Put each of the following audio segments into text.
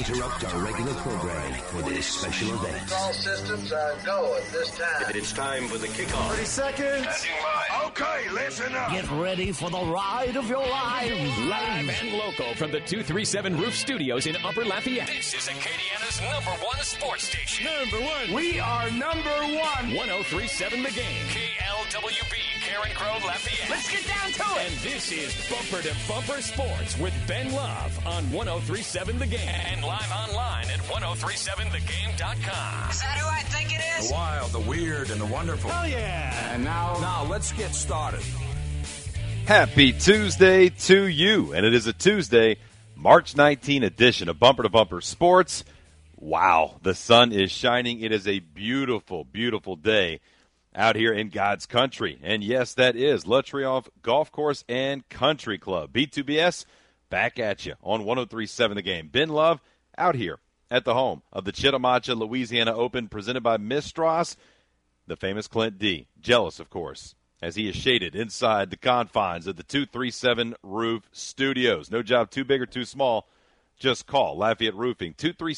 interrupt our regular programming for this special event. All systems are go at this time. It's time for the kickoff. 30 seconds. Okay, listen up. Get ready for the ride of your lives. Live and local from the 237 Roof Studios in Upper Lafayette. This is Acadiana's #1 sports station. Number one. We are number one. 1037 The Game. KLWB, Karen Crow, Lafayette. Let's get down to it. And this is Bumper to Bumper Sports with Ben Love on 1037 The Game. And live online at 1037thegame.com. Is that who I think it is? The wild, the weird, and the wonderful. Hell yeah. And now let's get started. Happy Tuesday to you. And it is a Tuesday, March 19 edition of Bumper to Bumper Sports. Wow, the sun is shining. It is a beautiful, beautiful day out here in God's country. And yes, that is La Triomphe Golf Course and Country Club. B2BS, back at you on 1037 The Game. Ben Love out here at the home of the Chitimacha, Louisiana Open, presented by Mistras, the famous Clint D. Jealous, of course, as he is shaded inside the confines of the 237 Roof Studios. No job too big or too small. Just call Lafayette Roofing,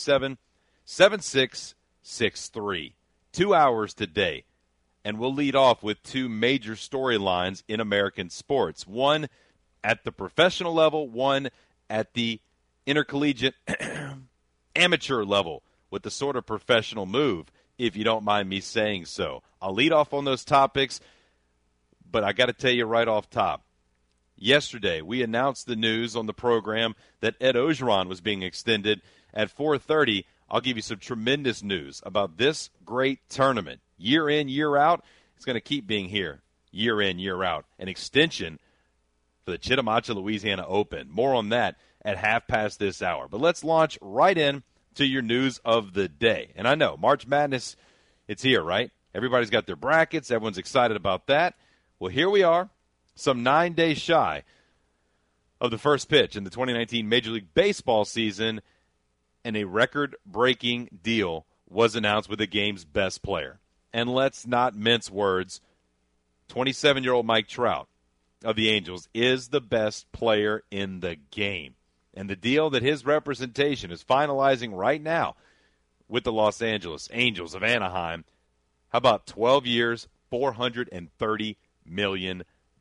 237-7663. 2 hours today. And we'll lead off with two major storylines in American sports. One at the professional level, one at the intercollegiate amateur level with the sort of professional move, if you don't mind me saying so. I'll lead off on those topics, but I got to tell you right off top. Yesterday, we announced the news on the program that Ed Ogeron was being extended at 4:30. I'll give you some tremendous news about this great tournament. Year in, year out, it's going to keep being here, year in, year out. An extension for the Chitimacha, Louisiana Open. More on that at 1:30 this hour. But let's launch right in to your news of the day. And I know, March Madness, it's here, right? Everybody's got their brackets. Everyone's excited about that. Well, here we are, some 9 days shy of the first pitch in the 2019 Major League Baseball season, and a record-breaking deal was announced with the game's best player. And let's not mince words, 27-year-old Mike Trout of the Angels is the best player in the game. And the deal that his representation is finalizing right now with the Los Angeles Angels of Anaheim, how about 12 years, $430 million?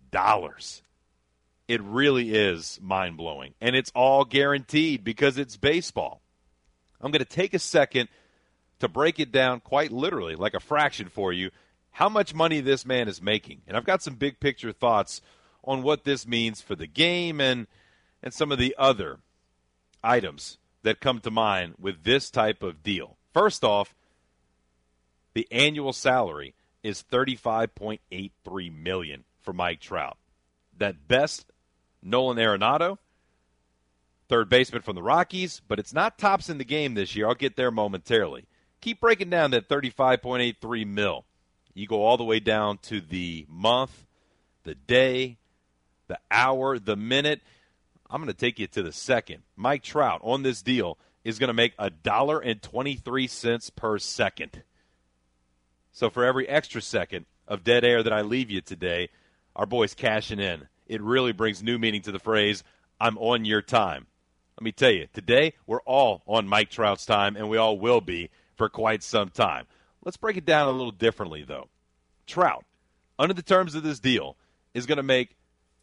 It really is mind-blowing. And it's all guaranteed because it's baseball. I'm going to take a second to break it down quite literally, like a fraction for you, how much money this man is making. And I've got some big picture thoughts on what this means for the game and some of the other items that come to mind with this type of deal. First off, the annual salary is $35.83 million for Mike Trout. That best Nolan Arenado, third baseman from the Rockies, but it's not tops in the game this year. I'll get there momentarily. Keep breaking down that $35.83 million. You go all the way down to the month, the day, the hour, the minute. I'm going to take you to the second. Mike Trout on this deal is going to make $1.23 per second. So for every extra second of dead air that I leave you today, our boy's cashing in. It really brings new meaning to the phrase, I'm on your time. Let me tell you, today we're all on Mike Trout's time, and we all will be for quite some time. Let's break it down a little differently, though. Trout, under the terms of this deal, is going to make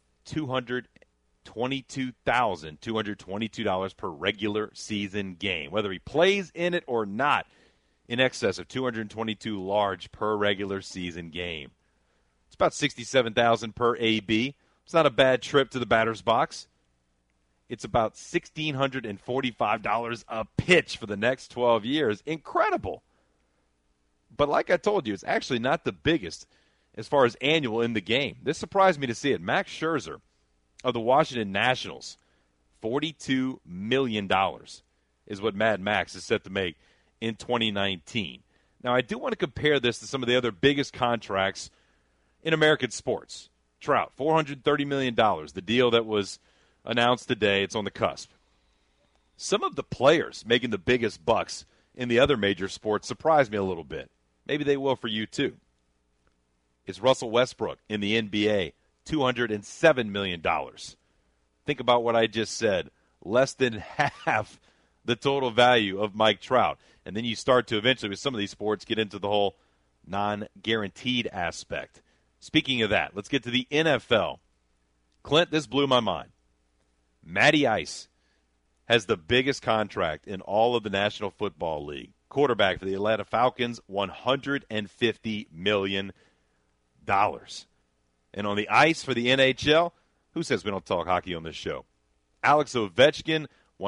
$222,222 per regular season game. Whether he plays in it or not, in excess of $222 large per regular season game. It's about $67,000 per AB. It's not a bad trip to the batter's box. It's about $1,645 a pitch for the next 12 years. Incredible. But like I told you, it's actually not the biggest as far as annual in the game. This surprised me to see it. Max Scherzer of the Washington Nationals, $42 million is what Mad Max is set to make in 2019. Now, I do want to compare this to some of the other biggest contracts in American sports. Trout, $430 million, the deal that was announced today. It's on the cusp. Some of the players making the biggest bucks in the other major sports surprised me a little bit. Maybe they will for you too. It's Russell Westbrook in the NBA, $207 million. Think about what I just said. Less than half the total value of Mike Trout. And then you start to eventually, with some of these sports, get into the whole non-guaranteed aspect. Speaking of that, let's get to the NFL. Clint, this blew my mind. Matty Ice has the biggest contract in all of the National Football League. Quarterback for the Atlanta Falcons, $150 million. And on the ice for the NHL, who says we don't talk hockey on this show? Alex Ovechkin,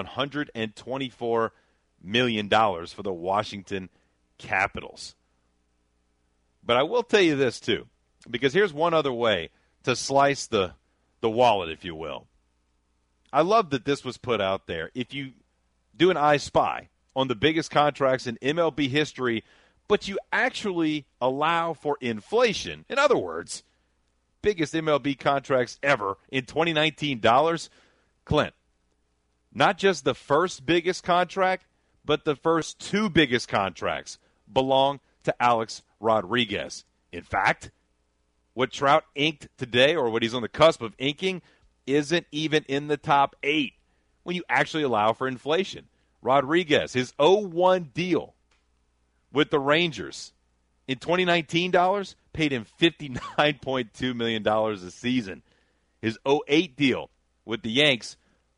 $124 million for the Washington Capitals. But I will tell you this, too, because here's one other way to slice the wallet, if you will. I love that this was put out there. If you do an I Spy on the biggest contracts in MLB history, but you actually allow for inflation, in other words, biggest MLB contracts ever in 2019 dollars, Clint, not just the first biggest contract, but the first two biggest contracts belong to Alex Rodriguez. In fact, what Trout inked today, or what he's on the cusp of inking, isn't even in the top 8 when you actually allow for inflation. Rodriguez, his 0-1 deal with the Rangers in 2019 dollars paid him $59.2 million a season. His 0-8 deal with the Yanks,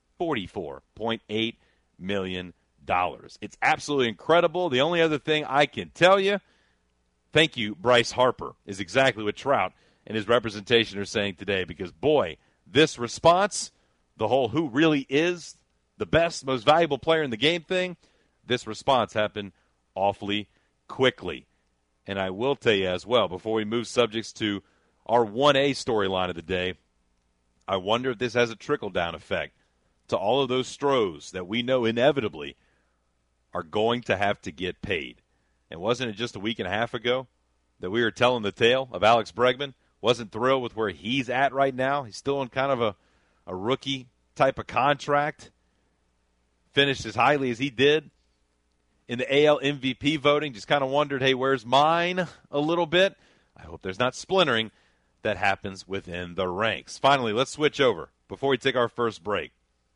$44.8 million. It's absolutely incredible. The only other thing I can tell you, thank you, Bryce Harper, is exactly what Trout and his representation are saying today, because, boy, this response, the whole who really is the best, most valuable player in the game thing, this response happened awfully quickly. And I will tell you as well, before we move subjects to our 1A storyline of the day, I wonder if this has a trickle-down effect to all of those Stros that we know inevitably are going to have to get paid. And wasn't it just a week and a half ago that we were telling the tale of Alex Bregman? Wasn't thrilled with where he's at right now. He's still in kind of a rookie type of contract. Finished as highly as he did in the AL MVP voting. Just kind of wondered, hey, where's mine a little bit? I hope there's not splintering that happens within the ranks. Finally, let's switch over before we take our first break.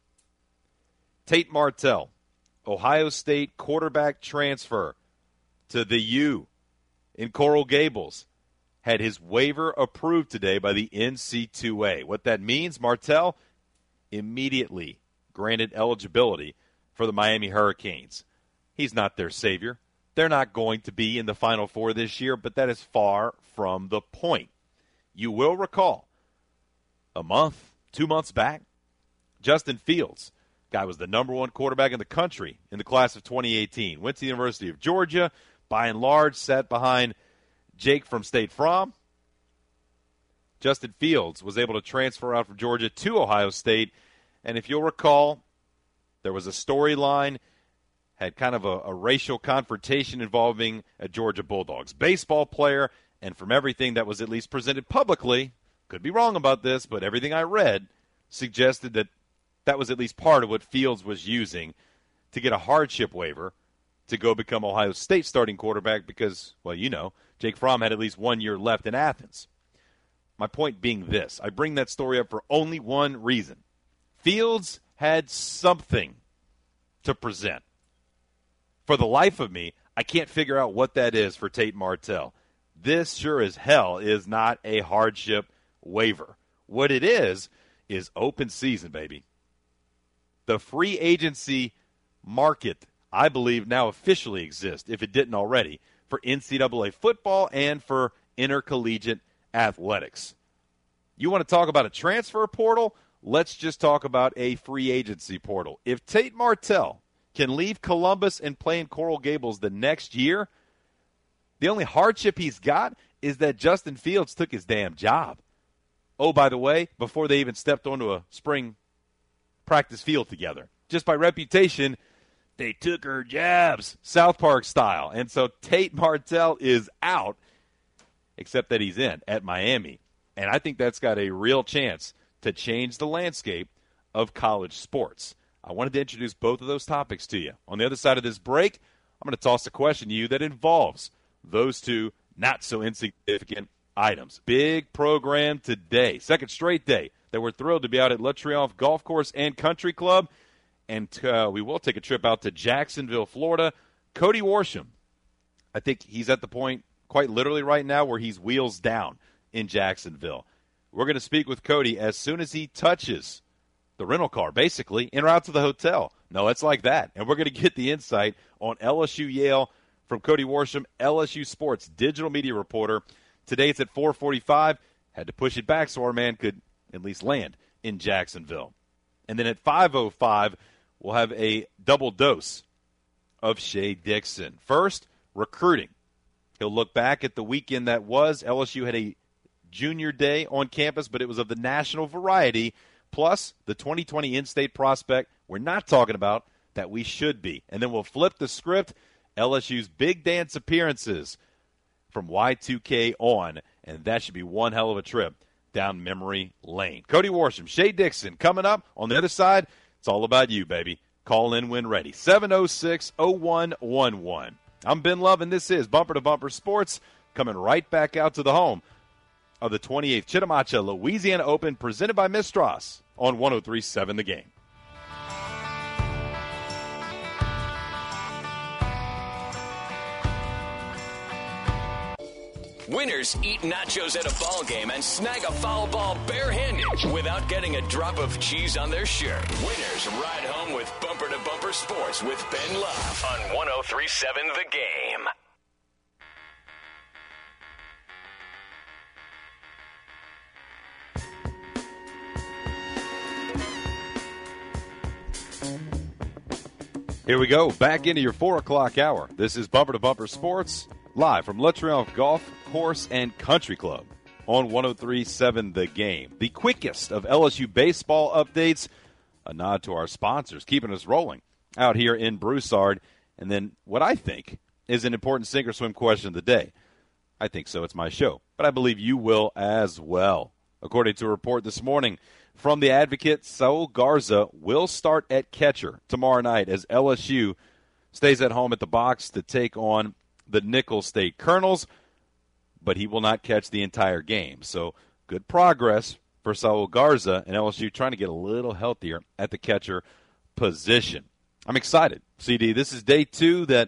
Tate Martell, Ohio State quarterback transfer to the U in Coral Gables, had his waiver approved today by the NC2A. What that means, Martell immediately granted eligibility for the Miami Hurricanes. He's not their savior. They're not going to be in the Final Four this year, but that is far from the point. You will recall a month, 2 months back, Justin Fields, guy was the number one quarterback in the country in the class of 2018. Went to the University of Georgia, by and large sat behind Jake from State Farm. Justin Fields was able to transfer out from Georgia to Ohio State. And if you'll recall, there was a storyline, had kind of a racial confrontation involving a Georgia Bulldogs baseball player. And from everything that was at least presented publicly, could be wrong about this, but everything I read suggested that that was at least part of what Fields was using to get a hardship waiver to go become Ohio State starting quarterback because, well, you know, Jake Fromm had at least 1 year left in Athens. My point being this. I bring that story up for only one reason. Fields had something to present. For the life of me, I can't figure out what that is for Tate Martell. This sure as hell is not a hardship waiver. What it is open season, baby. The free agency market, I believe, now officially exists, if it didn't already, for NCAA football and for intercollegiate athletics. You want to talk about a transfer portal? Let's just talk about a free agency portal. If Tate Martell can leave Columbus and play in Coral Gables the next year, the only hardship he's got is that Justin Fields took his damn job. Oh, by the way, before they even stepped onto a spring practice field together. Just by reputation, they took her jabs, South Park style. And so Tate Martell is out, except that he's in at Miami. And I think that's got a real chance to change the landscape of college sports. I wanted to introduce both of those topics to you. On the other side of this break, I'm going to toss a question to you that involves those two not-so-insignificant items. Big program today, second straight day that we're thrilled to be out at Le Triomphe Golf Course and Country Club. and we will take a trip out to Jacksonville, Florida. Cody Worsham, I think he's at the point quite literally right now where he's wheels down in Jacksonville. We're going to speak with Cody as soon as he touches the rental car, basically, en route to the hotel. No, it's like that. And we're going to get the insight on LSU Yale from Cody Worsham, LSU Sports digital media reporter. Today it's at 4:45. Had to push it back so our man could at least land in Jacksonville. And then at 5:05, we'll have a double dose of Shea Dixon. First, recruiting. He'll look back at the weekend that was. LSU had a junior day on campus, but it was of the national variety, plus the 2020 in-state prospect we're not talking about that we should be. And then we'll flip the script, LSU's big dance appearances from Y2K on, and that should be one hell of a trip down memory lane. Cody Worsham, Shea Dixon coming up on the other side. It's all about you, baby. Call in when ready. 706-0111. I'm Ben Love, and this is Bumper to Bumper Sports, coming right back out to the home of the 28th Chitimacha Louisiana Open, presented by Mistras on 103.7 The Game. Winners eat nachos at a ball game and snag a foul ball barehanded without getting a drop of cheese on their shirt. Winners ride home with Bumper to Bumper Sports with Ben Love on 103.7 The Game. Here we go, back into your 4 o'clock hour. This is Bumper to Bumper Sports, live from Le Triomphe Golf Course and Country Club on 103.7 The Game. The quickest of LSU baseball updates, a nod to our sponsors, keeping us rolling out here in Broussard. And then what I think is an important sink or swim question of the day. I think so, it's my show, but I believe you will as well. According to a report this morning from the Advocate, Saul Garza will start at catcher tomorrow night as LSU stays at home at the box to take on the Nicholls State Colonels, but he will not catch the entire game. So good progress for Saul Garza and LSU trying to get a little healthier at the catcher position. I'm excited. CD, this is day 2 that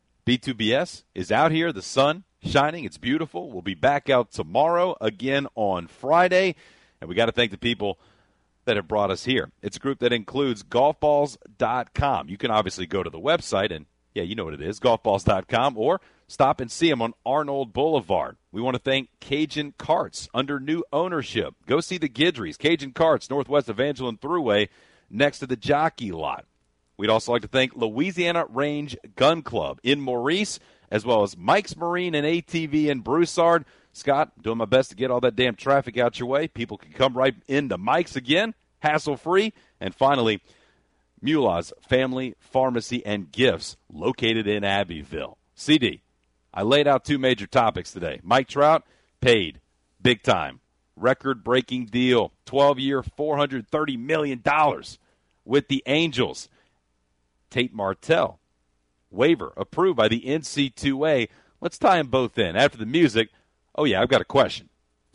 B2BS is out here. The sun shining. It's beautiful. We'll be back out tomorrow again on Friday. And we got to thank the people that have brought us here. It's a group that includes golfballs.com. You can obviously go to the website and, yeah, you know what it is, golfballs.com, or stop and see them on Arnold Boulevard. We want to thank Cajun Carts under new ownership. Go see the Guidrys, Cajun Carts, Northwest Evangeline Thruway, next to the Jockey Lot. We'd also like to thank Louisiana Range Gun Club in Maurice, as well as Mike's Marine and ATV in Broussard. Scott, doing my best to get all that damn traffic out your way. People can come right into Mike's again, hassle-free. And finally, Mullah's Family Pharmacy and Gifts, located in Abbeville. CD, I laid out 2 major topics today. Mike Trout, paid, big time. Record-breaking deal, 12-year, $430 million with the Angels. Tate Martell, waiver approved by the NC2A. Let's tie them both in. After the music, oh, yeah, I've got a question.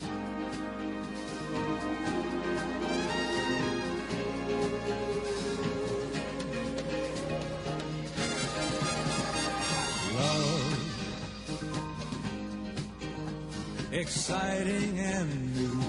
Exciting and new.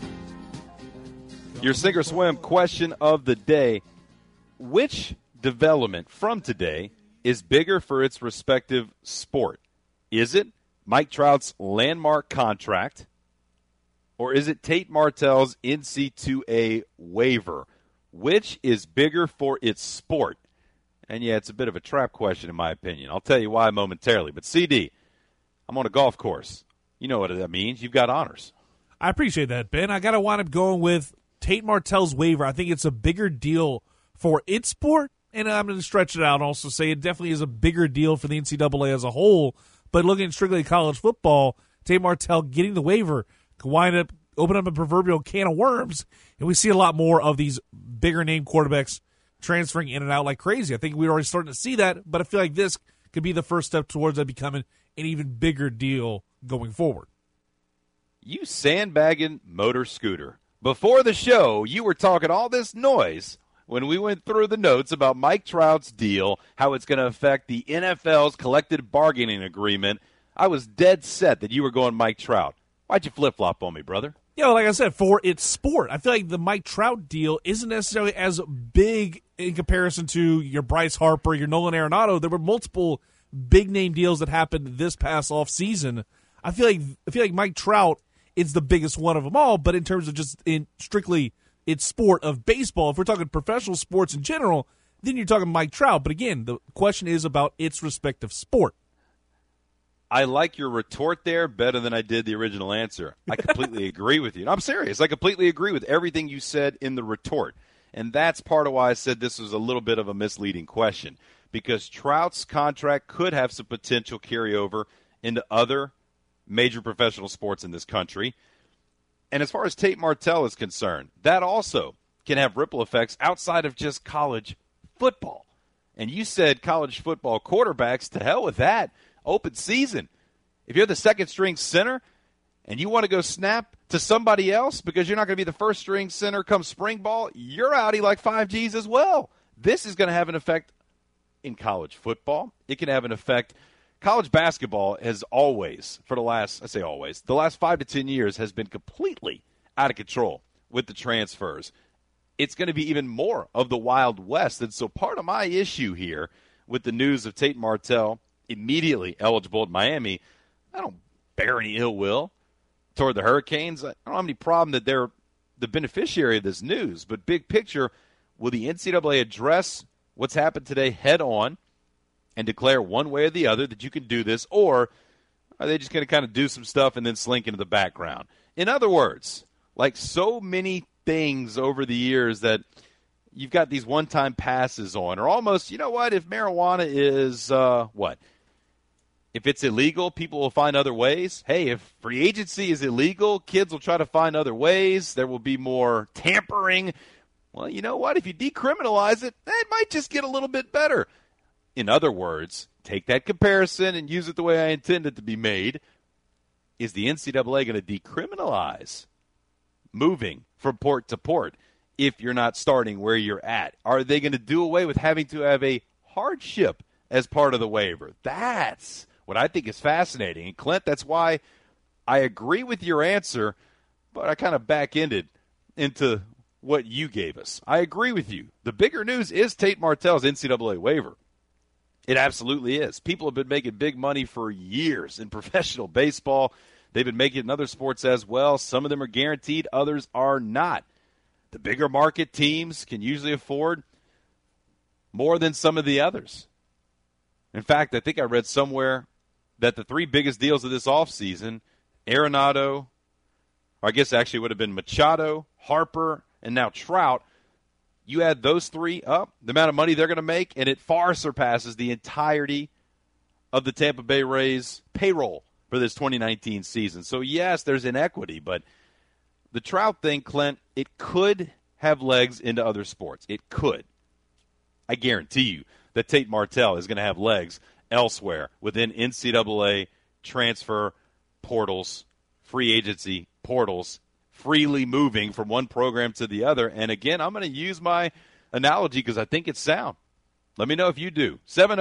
Your sink or swim question of the day. Which development from today is bigger for its respective sport? Is it Mike Trout's landmark contract, or is it Tate Martell's NC2A waiver? Which is bigger for its sport? And, yeah, it's a bit of a trap question in my opinion. I'll tell you why momentarily. But, CD, I'm on a golf course. You know what that means. You've got honors. I appreciate that, Ben. I got to wind up going with Tate Martell's waiver. I think it's a bigger deal for its sport, and I'm going to stretch it out and also say it definitely is a bigger deal for the NCAA as a whole. But looking at strictly college football, Tate Martell getting the waiver could wind up opening up a proverbial can of worms, and we see a lot more of these bigger-name quarterbacks transferring in and out like crazy. I think we're already starting to see that, but I feel like this could be the first step towards that becoming an even bigger deal going forward. You sandbagging motor scooter. Before the show, you were talking all this noise when we went through the notes about Mike Trout's deal, how it's going to affect the NFL's collective bargaining agreement, I was dead set that you were going Mike Trout. Why'd you flip-flop on me, brother? Yeah, like I said, for its sport. I feel like the Mike Trout deal isn't necessarily as big in comparison to your Bryce Harper, your Nolan Arenado. There were multiple big-name deals that happened this past offseason. I feel like Mike Trout is the biggest one of them all, but in terms of just in strictly its sport of baseball, if we're talking professional sports in general, then you're talking Mike Trout. But again, the question is about its respective sport. I like your retort there better than I did the original answer. I completely agree with you. I'm serious. I completely agree with everything you said in the retort. And that's part of why I said this was a little bit of a misleading question, because Trout's contract could have some potential carryover into other major professional sports in this country. And as far as Tate Martell is concerned, that also can have ripple effects outside of just college football. And you said college football quarterbacks, to hell with that. Open season. If you're the second-string center and you want to go snap to somebody else because you're not going to be the first-string center come spring ball, you're outie like 5Gs as well. This is going to have an effect in college football. It can have an effect. College basketball has always, the last 5 to 10 years has been completely out of control with the transfers. It's going to be even more of the Wild West. And so part of my issue here with the news of Tate Martell immediately eligible at Miami, I don't bear any ill will toward the Hurricanes. I don't have any problem that they're the beneficiary of this news. But big picture, will the NCAA address what's happened today head on and declare one way or the other that you can do this, or are they just going to kind of do some stuff and then slink into the background? In other words, like so many things over the years that you've got these one-time passes on, or almost, you know what, if marijuana is, if it's illegal, people will find other ways. Hey, if free agency is illegal, kids will try to find other ways. There will be more tampering. Well, you know what? If you decriminalize it, it might just get a little bit better. In other words, take that comparison and use it the way I intend it to be made. Is the NCAA going to decriminalize moving from port to port if you're not starting where you're at? Are they going to do away with having to have a hardship as part of the waiver? That's what I think is fascinating. And, Clint, that's why I agree with your answer, but I kind of back-ended into what you gave us. I agree with you. The bigger news is Tate Martell's NCAA waiver. It absolutely is. People have been making big money for years in professional baseball. They've been making it in other sports as well. Some of them are guaranteed, others are not. The bigger market teams can usually afford more than some of the others. In fact, I think I read somewhere that the three biggest deals of this offseason, Arenado, or I guess actually it would have been Machado, Harper, and now Trout, you add those three up, the amount of money they're going to make, and it far surpasses the entirety of the Tampa Bay Rays payroll for this 2019 season. So, yes, there's inequity, but the Trout thing, Clint, it could have legs into other sports. It could. I guarantee you that Tate Martell is going to have legs elsewhere within NCAA transfer portals, free agency portals, freely moving from one program to the other. And, again, I'm going to use my analogy because I think it's sound. Let me know if you do.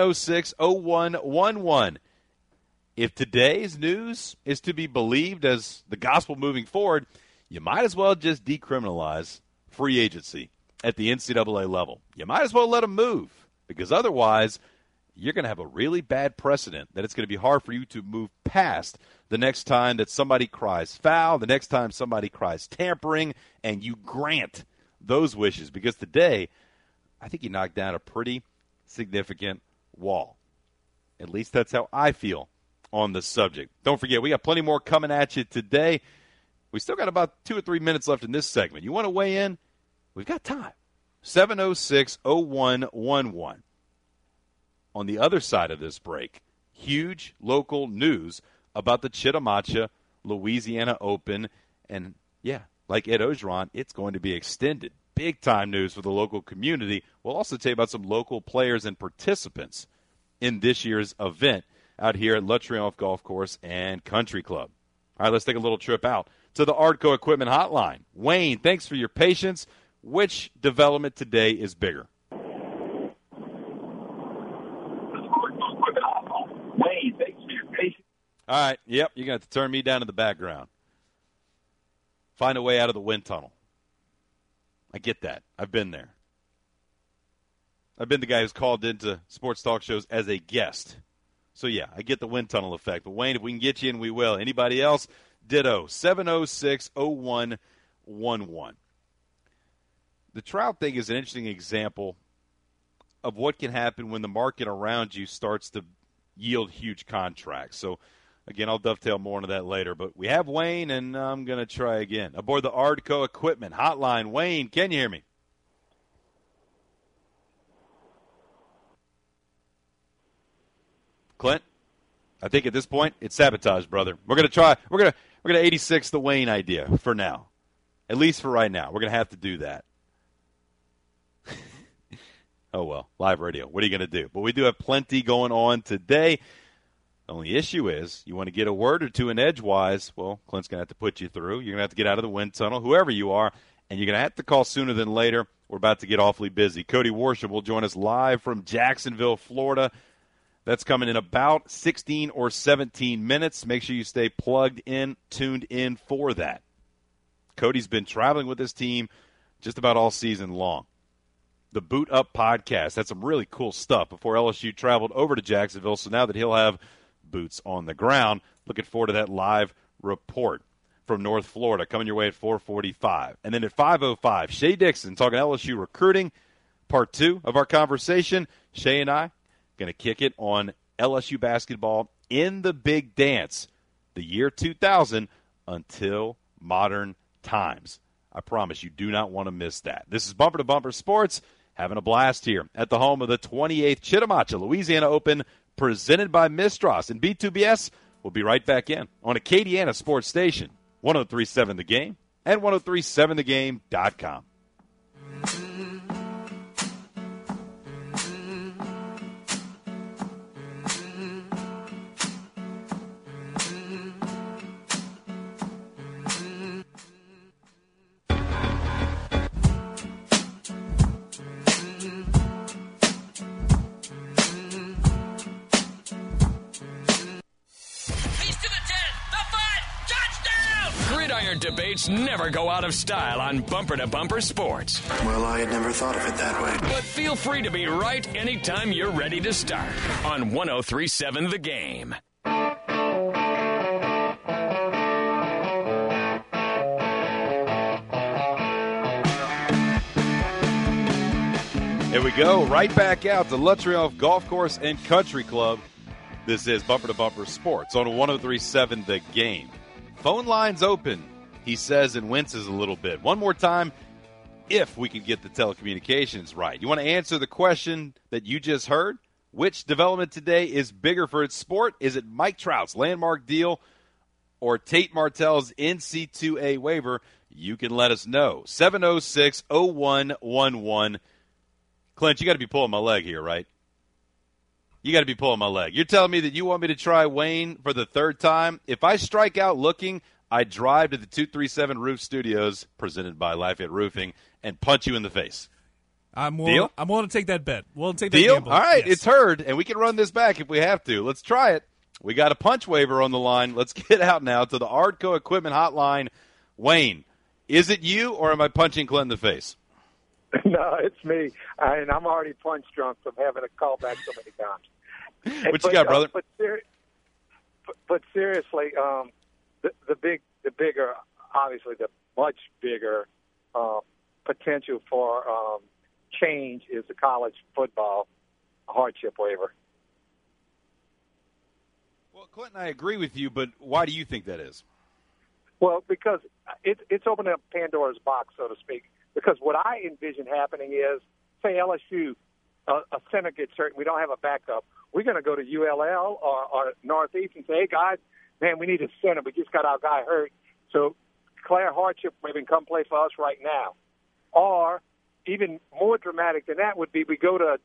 706-0111. If today's news is to be believed as the gospel moving forward, you might as well just decriminalize free agency at the NCAA level. You might as well let them move, because otherwise you're going to have a really bad precedent that it's going to be hard for you to move past the next time that somebody cries foul, the next time somebody cries tampering, and you grant those wishes. Because today, I think you knocked down a pretty significant wall. At least that's how I feel on the subject. Don't forget, we got plenty more coming at you today. We still got about 2 or 3 minutes left in this segment. You want to weigh in? We've got time. 706-0111. On the other side of this break, huge local news about the Chittimacha, Louisiana Open. And, yeah, like Ed Ogeron, it's going to be extended. Big-time news for the local community. We'll also tell you about some local players and participants in this year's event out here at Le Triomphe Golf Course and Country Club. All right, let's take a little trip out to the Artco Equipment Hotline. Wayne, thanks for your patience. Which development today is bigger? All right, yep, you're going to have to turn me down in the background. Find a way out of the wind tunnel. I get that. I've been there. I've been the guy who's called into sports talk shows as a guest. So, yeah, I get the wind tunnel effect. But, Wayne, if we can get you in, we will. Anybody else? Ditto. 706-0111. The Trout thing is an interesting example of what can happen when the market around you starts to yield huge contracts. So, again, I'll dovetail more into that later. But we have Wayne, and I'm going to try again. Aboard the Ardco Equipment Hotline. Wayne, can you hear me? Clint, I think at this point it's sabotage, brother. We're going to try. We're going to 86 the Wayne idea for now, at least for right now. We're going to have to do that. Oh well, live radio. What are you going to do? But we do have plenty going on today. The only issue is you want to get a word or two in edgewise. Well, Clint's going to have to put you through. You're going to have to get out of the wind tunnel, whoever you are, and you're going to have to call sooner than later. We're about to get awfully busy. Cody Worship will join us live from Jacksonville, Florida. That's coming in about 16 or 17 minutes. Make sure you stay plugged in, tuned in for that. Cody's been traveling with his team just about all season long. The Boot Up podcast had some really cool stuff before LSU traveled over to Jacksonville, so now that he'll have boots on the ground, looking forward to that live report from North Florida coming your way at 4:45. And then at 5:05, Shea Dixon talking LSU recruiting, part 2 of our conversation. Shea and I going to kick it on LSU basketball in the big dance, the year 2000 until modern times. I promise you do not want to miss that. This is Bumper to Bumper Sports, having a blast here at the home of the 28th Chittimacha Louisiana Open, presented by Mistras. And B2BS will be right back in on Acadiana Sports Station, 103.7 The Game and 103.7thegame.com. Debates never go out of style on Bumper to Bumper Sports. Well, I had never thought of it that way. But feel free to be right anytime you're ready to start on 103.7 The Game. Here we go, right back out to Luttrell Golf Course and Country Club. This is Bumper to Bumper Sports on 103.7 The Game. Phone lines open, he says, and winces a little bit. One more time, if we can get the telecommunications right. You want to answer the question that you just heard? Which development today is bigger for its sport? Is it Mike Trout's landmark deal or Tate Martell's NC2A waiver? You can let us know. 706-0111. Clint, you got to be pulling my leg here, right? You got to be pulling my leg. You're telling me that you want me to try Wayne for the third time? If I strike out looking, I drive to the 237 Roof Studios, presented by Lafayette Roofing, and punch you in the face. I'm willing to take that bet. We'll take that deal. gamble. All right, yes. It's heard, and we can run this back if we have to. Let's try it. We got a punch waiver on the line. Let's get out now to the Ardco Equipment Hotline. Wayne, is it you, or am I punching Clint in the face? No, it's me, and I'm already punch drunk from having a call back so many times. What you got, brother? But seriously, the bigger, obviously the much bigger potential for change is the college football hardship waiver. Well, Clinton, I agree with you, but why do you think that is? Well, because it's opening up Pandora's box, so to speak. Because what I envision happening is, say LSU, a center gets hurt, and we don't have a backup. We're going to go to ULL or Northeast and say, hey, guys, man, we need a center. We just got our guy hurt. So Claire Hardship maybe come play for us right now. Or even more dramatic than that would be we go to,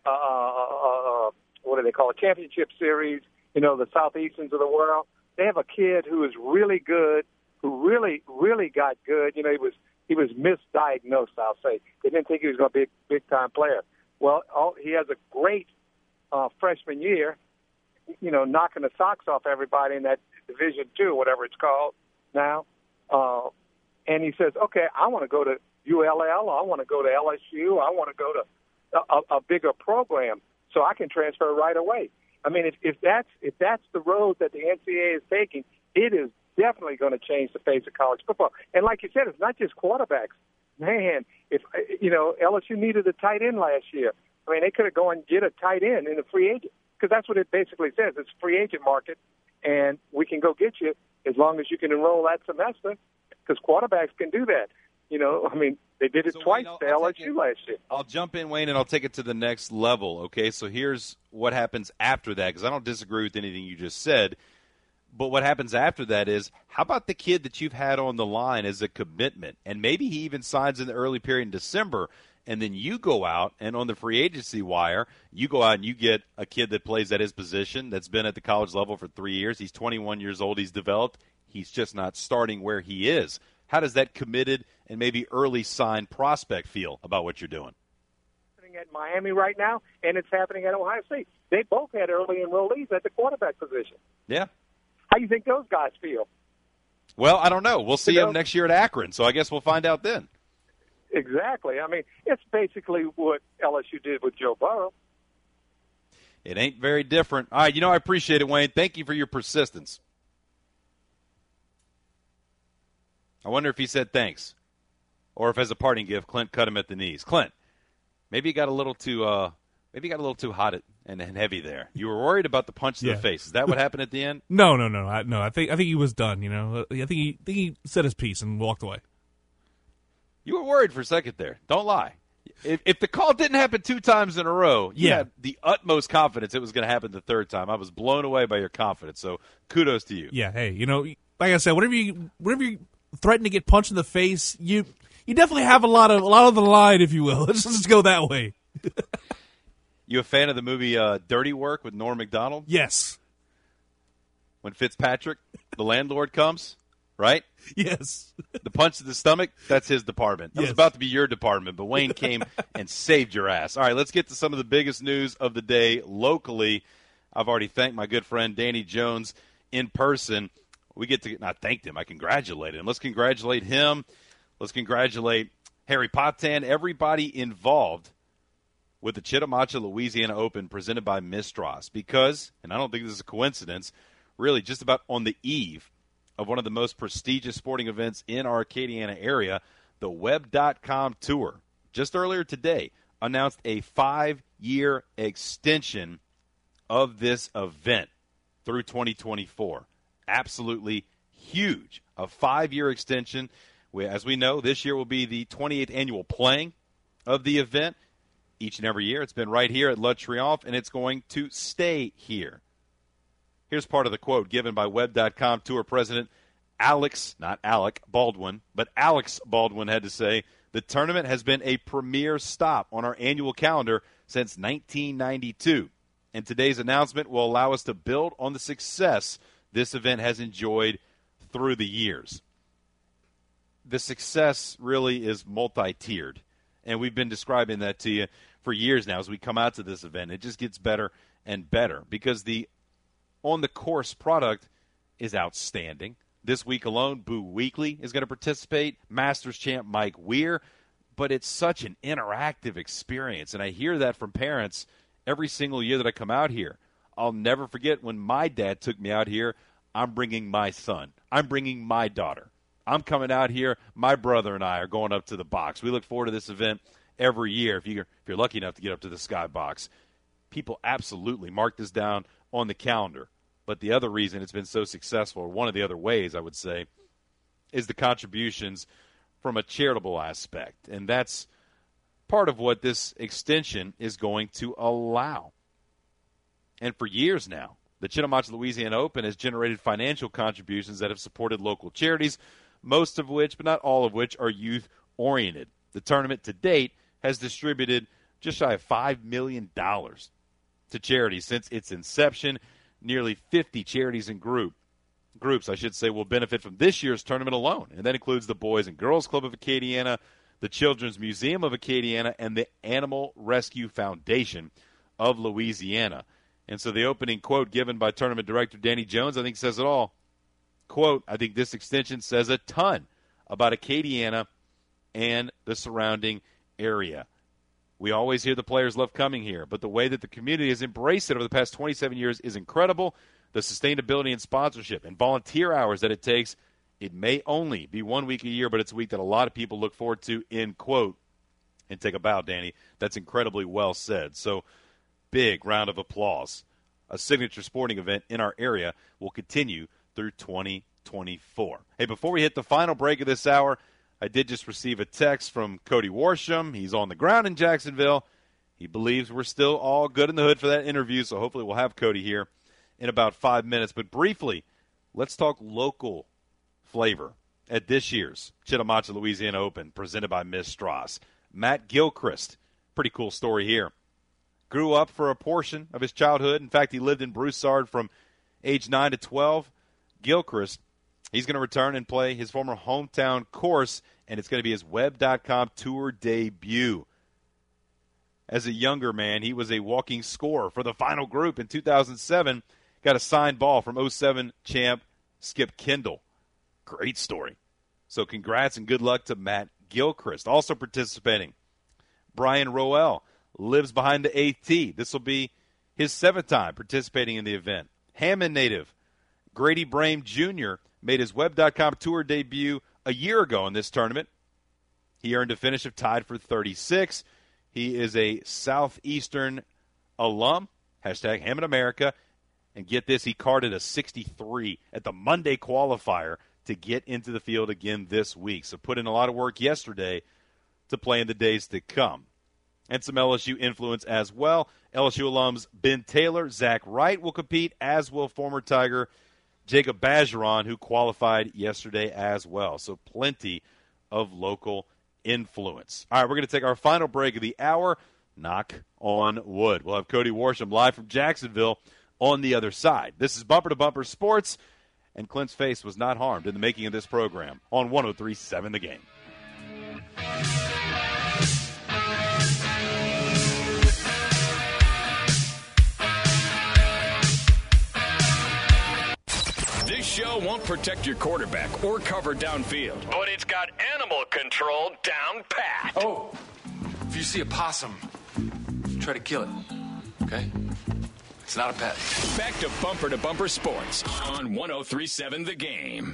what do they call it, championship series, the Southeasterns of the world. They have a kid who is really good, who really, really got good. He he was misdiagnosed, I'll say. They didn't think he was going to be a big-time player. Well, he has a great freshman year, knocking the socks off everybody in that Division II, whatever it's called now. And he says, okay, I want to go to ULL, I want to go to LSU, I want to go to a bigger program so I can transfer right away. I mean, if that's the road that the NCAA is taking, it is definitely going to change the face of college football. And like you said, it's not just quarterbacks. Man, if LSU needed a tight end last year, I mean, they could have gone and get a tight end in a free agent, because that's what it basically says. It's a free agent market, and we can go get you as long as you can enroll that semester, because quarterbacks can do that. I mean, they did it twice to LSU last year. I'll jump in, Wayne, and I'll take it to the next level, okay? So here's what happens after that, because I don't disagree with anything you just said. But what happens after that is, how about the kid that you've had on the line as a commitment? And maybe he even signs in the early period in December, and then you go out and on the free agency wire, you go out and you get a kid that plays at his position that's been at the college level for 3 years. He's 21 years old. He's developed. He's just not starting where he is. How does that committed and maybe early sign prospect feel about what you're doing? It's happening at Miami right now, and it's happening at Ohio State. They both had early enrollees at the quarterback position. Yeah. How do you think those guys feel? Well, I don't know. We'll see him next year at Akron, so I guess we'll find out then. Exactly. I mean, it's basically what LSU did with Joe Burrow. It ain't very different. All right, I appreciate it, Wayne. Thank you for your persistence. I wonder if he said thanks, or if as a parting gift, Clint cut him at the knees. Clint, maybe he got a little too hot and heavy there. You were worried about the punch to the face. Is that what happened at the end? No. I think he was done. I think he said his piece and walked away. You were worried for a second there. Don't lie. If the call didn't happen 2 times in a row, you had the utmost confidence it was going to happen the third time. I was blown away by your confidence. So kudos to you. Yeah. Hey, like I said, whenever you threaten to get punched in the face, you definitely have a lot of the line, if you will. Let's just go that way. You a fan of the movie Dirty Work with Norm Macdonald? Yes. When Fitzpatrick, the landlord, comes, right? Yes. The punch to the stomach, that's his department. That was about to be your department, but Wayne came and saved your ass. All right, let's get to some of the biggest news of the day locally. I've already thanked my good friend Danny Jones in person. We get to not thank him, I congratulated him. Let's congratulate him. Let's congratulate Harry Potan, everybody involved with the Chitimacha Louisiana Open presented by Mistras, because, and I don't think this is a coincidence, really just about on the eve of one of the most prestigious sporting events in our Acadiana area, the Web.com Tour, just earlier today, announced a 5-year extension of this event through 2024. Absolutely huge. A 5-year extension. As we know, this year will be the 28th annual playing of the event. Each and every year, it's been right here at Le Triomphe, and it's going to stay here. Here's part of the quote given by Web.com Tour President Alex Baldwin had to say, "The tournament has been a premier stop on our annual calendar since 1992, and today's announcement will allow us to build on the success this event has enjoyed through the years." The success really is multi-tiered, and we've been describing that to you for years now as we come out to this event. It just gets better and better because the on-the-course product is outstanding. This week alone, Boo Weekley is going to participate, Masters champ Mike Weir, but it's such an interactive experience, and I hear that from parents every single year that I come out here. I'll never forget when my dad took me out here. I'm bringing my son. I'm bringing my daughter. I'm coming out here. My brother and I are going up to the box. We look forward to this event every year if you're lucky enough to get up to the Skybox. People absolutely mark this down on the calendar. But the other reason it's been so successful, or one of the other ways I would say, is the contributions from a charitable aspect. And that's part of what this extension is going to allow. And for years now, the Chitimacha Louisiana Open has generated financial contributions that have supported local charities, most of which, but not all of which, are youth-oriented. The tournament to date has distributed just shy of $5 million to charities since its inception. Nearly 50 charities and groups groups, I should say, will benefit from this year's tournament alone. And that includes the Boys and Girls Club of Acadiana, the Children's Museum of Acadiana, and the Animal Rescue Foundation of Louisiana. And so the opening quote given by tournament director Danny Jones, I think, says it all. Quote, I think this extension says a ton about Acadiana and the surrounding area. We always hear the players love coming here, but the way that the community has embraced it over the past 27 years is incredible. The sustainability and sponsorship and volunteer hours that it takes, it may only be 1 week a year, but it's a week that a lot of people look forward to, end quote. And take a bow, Danny. That's incredibly well said. So big round of applause. A signature sporting event in our area will continue through 2024. Hey, before we hit the final break of this hour, I did just receive a text from Cody Worsham. He's on the ground in Jacksonville. He believes we're still all good in the hood for that interview, so hopefully we'll have Cody here in about 5 minutes. But briefly, let's talk local flavor at this year's Chitimacha, Louisiana Open, presented by Ms. Strauss. Matt Gilchrist, pretty cool story here. Grew up for a portion of his childhood. In fact, he lived in Broussard from age 9 to 12. Gilchrist, he's going to return and play his former hometown course, and it's going to be his Web.com Tour debut. As a younger man, he was a walking scorer for the final group in 2007. Got a signed ball from 07 champ Skip Kendall. Great story. So congrats and good luck to Matt Gilchrist. Also participating, Brian Roel lives behind the AT. This will be his 7th time participating in the event. Hammond native Grady Brame Jr. made his Web.com Tour debut a year ago in this tournament. He earned a finish of tied for 36. He is a Southeastern alum, hashtag Hammond America. And get this, he carded a 63 at the Monday qualifier to get into the field again this week. So put in a lot of work yesterday to play in the days to come. And some LSU influence as well. LSU alums Ben Taylor, Zach Wright will compete, as will former Tiger Jacob Bergeron, who qualified yesterday as well. So plenty of local influence. All right, we're going to take our final break of the hour. Knock on wood. We'll have Cody Worsham live from Jacksonville on the other side. This is Bumper to Bumper Sports, and Clint's face was not harmed in the making of this program on 103.7 The Game. This show won't protect your quarterback or cover downfield, but it's got animal control down pat. Oh, if you see a possum, try to kill it, okay? It's not a pet. Back to Bumper Sports on 103.7 The Game.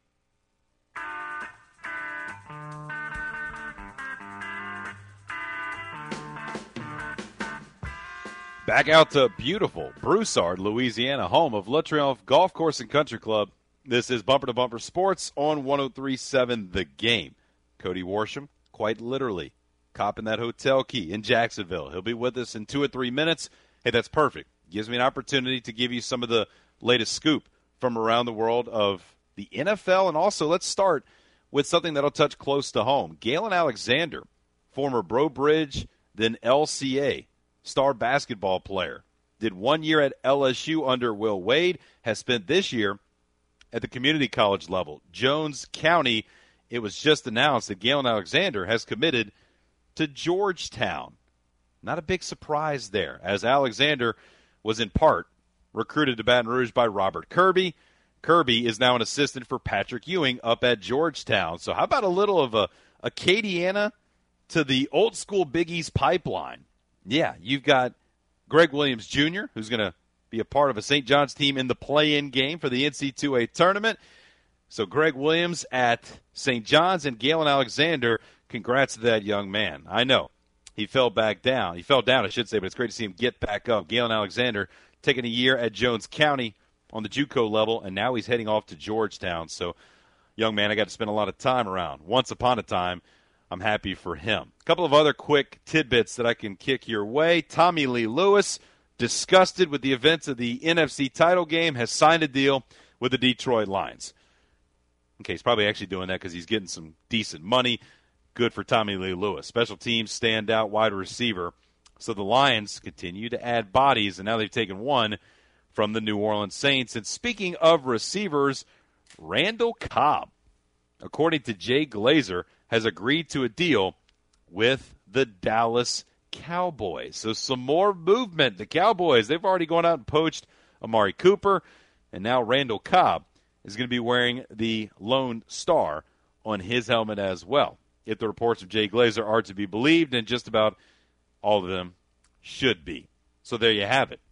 Back out to beautiful Broussard, Louisiana, home of Le Triomphe Golf Course and Country Club. This is Bumper to Bumper Sports on 103.7 The Game. Cody Worsham, quite literally, copping that hotel key in Jacksonville. He'll be with us in 2 or 3 minutes. Hey, that's perfect. Gives me an opportunity to give you some of the latest scoop from around the world of the NFL. And also, let's start with something that'll touch close to home. Galen Alexander, former Breaux Bridge, then LCA star basketball player, did 1 year at LSU under Will Wade, has spent this year at the community college level. Jones County, it was just announced that Galen Alexander has committed to Georgetown. Not a big surprise there, as Alexander was in part recruited to Baton Rouge by Robert Kirby. Kirby is now an assistant for Patrick Ewing up at Georgetown. So how about a little of a Acadiana to the old school Big East pipeline? Yeah, you've got Greg Williams Jr., who's going to be a part of a St. John's team in the play-in game for the NC2A tournament. So Greg Williams at St. John's and Galen Alexander, congrats to that young man. I know he fell down, I should say, but it's great to see him get back up. Galen Alexander taking a year at Jones County on the JUCO level, and now he's heading off to Georgetown. So, young man, I got to spend a lot of time around. Once upon a time, I'm happy for him. A couple of other quick tidbits that I can kick your way. Tommy Lee Lewis, disgusted with the events of the NFC title game, has signed a deal with the Detroit Lions. Okay, he's probably actually doing that because he's getting some decent money. Good for Tommy Lee Lewis. Special teams, standout wide receiver. So the Lions continue to add bodies, and now they've taken one from the New Orleans Saints. And speaking of receivers, Randall Cobb, according to Jay Glazer, has agreed to a deal with the Dallas Cowboys. So some more movement. The Cowboys, they've already gone out and poached Amari Cooper, and now Randall Cobb is going to be wearing the Lone Star on his helmet as well, if the reports of Jay Glazer are to be believed, and just about all of them should be. So there you have it.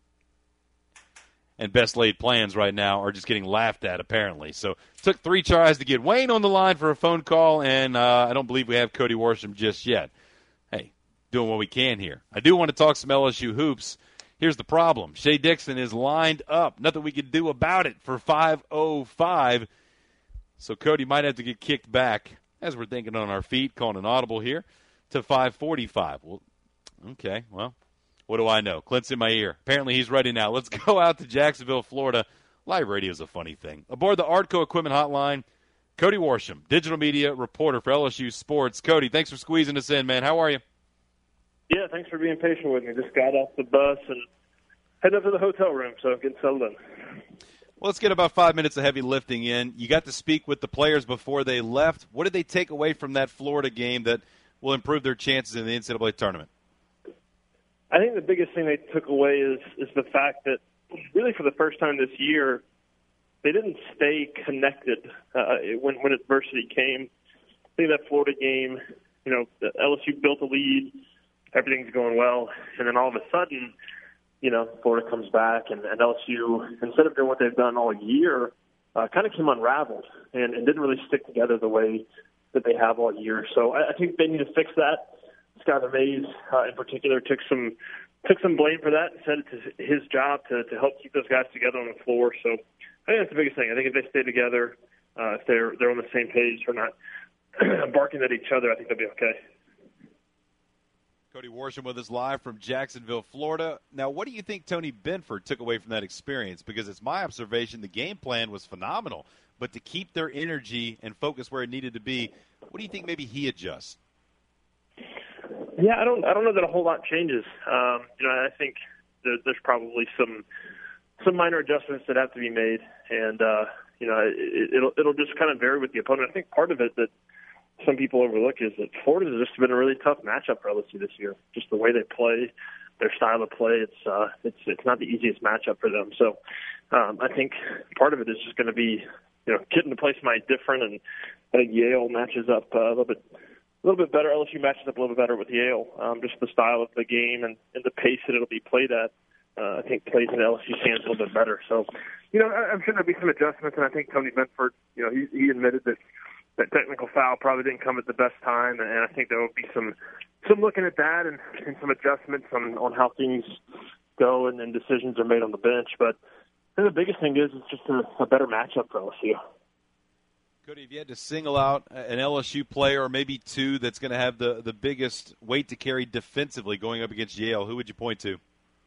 And best laid plans right now are just getting laughed at, apparently. So took 3 tries to get Wayne on the line for a phone call, and I don't believe we have Cody Worsham just yet. Hey, doing what we can here. I do want to talk some LSU hoops. Here's the problem. Shea Dixon is lined up. Nothing we can do about it for 5:05. So Cody might have to get kicked back, as we're thinking on our feet, calling an audible here, to 5:45. Well, okay, well, what do I know? Clint's in my ear. Apparently he's ready now. Let's go out to Jacksonville, Florida. Live radio is a funny thing. Aboard the Artco Equipment Hotline, Cody Worsham, digital media reporter for LSU Sports. Cody, thanks for squeezing us in, man. How are you? Yeah, thanks for being patient with me. Just got off the bus and heading up to the hotel room, so getting settled in. Well, let's get about 5 minutes of heavy lifting in. You got to speak with the players before they left. What did they take away from that Florida game that will improve their chances in the NCAA tournament? I think the biggest thing they took away is the fact that really for the first time this year, they didn't stay connected when adversity came. I think that Florida game, LSU built a lead, everything's going well, and then all of a sudden, Florida comes back, and LSU, instead of doing what they've done all year, kind of came unraveled and didn't really stick together the way that they have all year. So I think they need to fix that. Skylar Mays, in particular, took some blame for that and said it's his job to help keep those guys together on the floor. So I think that's the biggest thing. I think if they stay together, if they're on the same page, or not barking at each other, I think they'll be okay. Cody Worsham with us live from Jacksonville, Florida. Now, what do you think Tony Benford took away from that experience? Because it's my observation the game plan was phenomenal, but to keep their energy and focus where it needed to be, what do you think maybe he adjusts? Yeah, I don't know that a whole lot changes. I think there's probably some minor adjustments that have to be made, and it'll just kind of vary with the opponent. I think part of it that some people overlook is that Florida's just been a really tough matchup for LSU this year. Just the way they play, their style of play, it's not the easiest matchup for them. So I think part of it is just going to be getting to play somebody different, and I think Yale matches up a little bit better. LSU matches up a little bit better with Yale. Just the style of the game and the pace that it'll be played at, I think plays in LSU's hands a little bit better. So, I'm sure there'll be some adjustments, and I think Tony Benford, he admitted that technical foul probably didn't come at the best time, and I think there will be some looking at that and some adjustments on how things go and decisions are made on the bench. But I think the biggest thing is it's just a better matchup for LSU. Cody, if you had to single out an LSU player or maybe two that's going to have the biggest weight to carry defensively going up against Yale, who would you point to?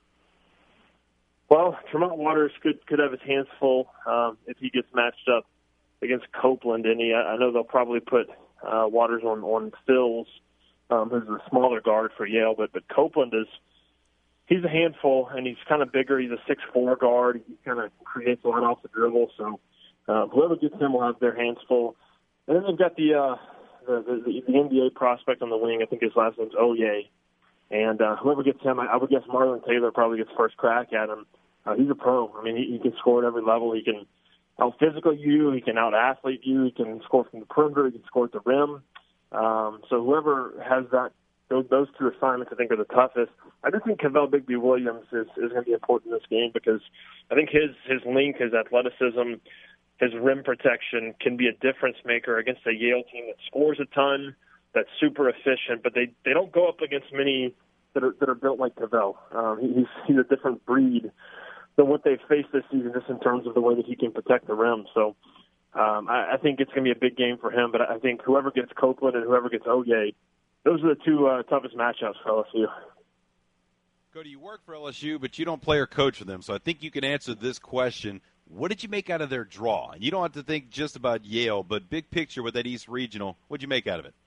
Well, Tremont Waters could have his hands full if he gets matched up against Copeland. And I know they'll probably put Waters on Phils, who's a smaller guard for Yale. But Copeland he's a handful, and he's kind of bigger. He's a 6'4" guard. He kind of creates a lot off the dribble. So whoever gets him will have their hands full. And then they've got the NBA prospect on the wing. I think his last name's Oye. And whoever gets him, I would guess Marlon Taylor probably gets first crack at him. He's a pro. I mean, he can score at every level. He can out-physical you. He can out-athlete you. He can score from the perimeter. He can score at the rim. So whoever has those two assignments, I think, are the toughest. I just think Kavell Bigby-Williams is going to be important in this game because I think his length, his athleticism, his rim protection can be a difference maker against a Yale team that scores a ton, that's super efficient, but they don't go up against many that are built like Kavell. He's a different breed than what they've faced this season, just in terms of the way that he can protect the rim. So I think it's going to be a big game for him. But I think whoever gets Copeland and whoever gets Oye, those are the two toughest matchups for LSU. Cody, you work for LSU, but you don't play or coach for them. So I think you can answer this question. What did you make out of their draw? And you don't have to think just about Yale, but big picture with that East Regional, what did you make out of it?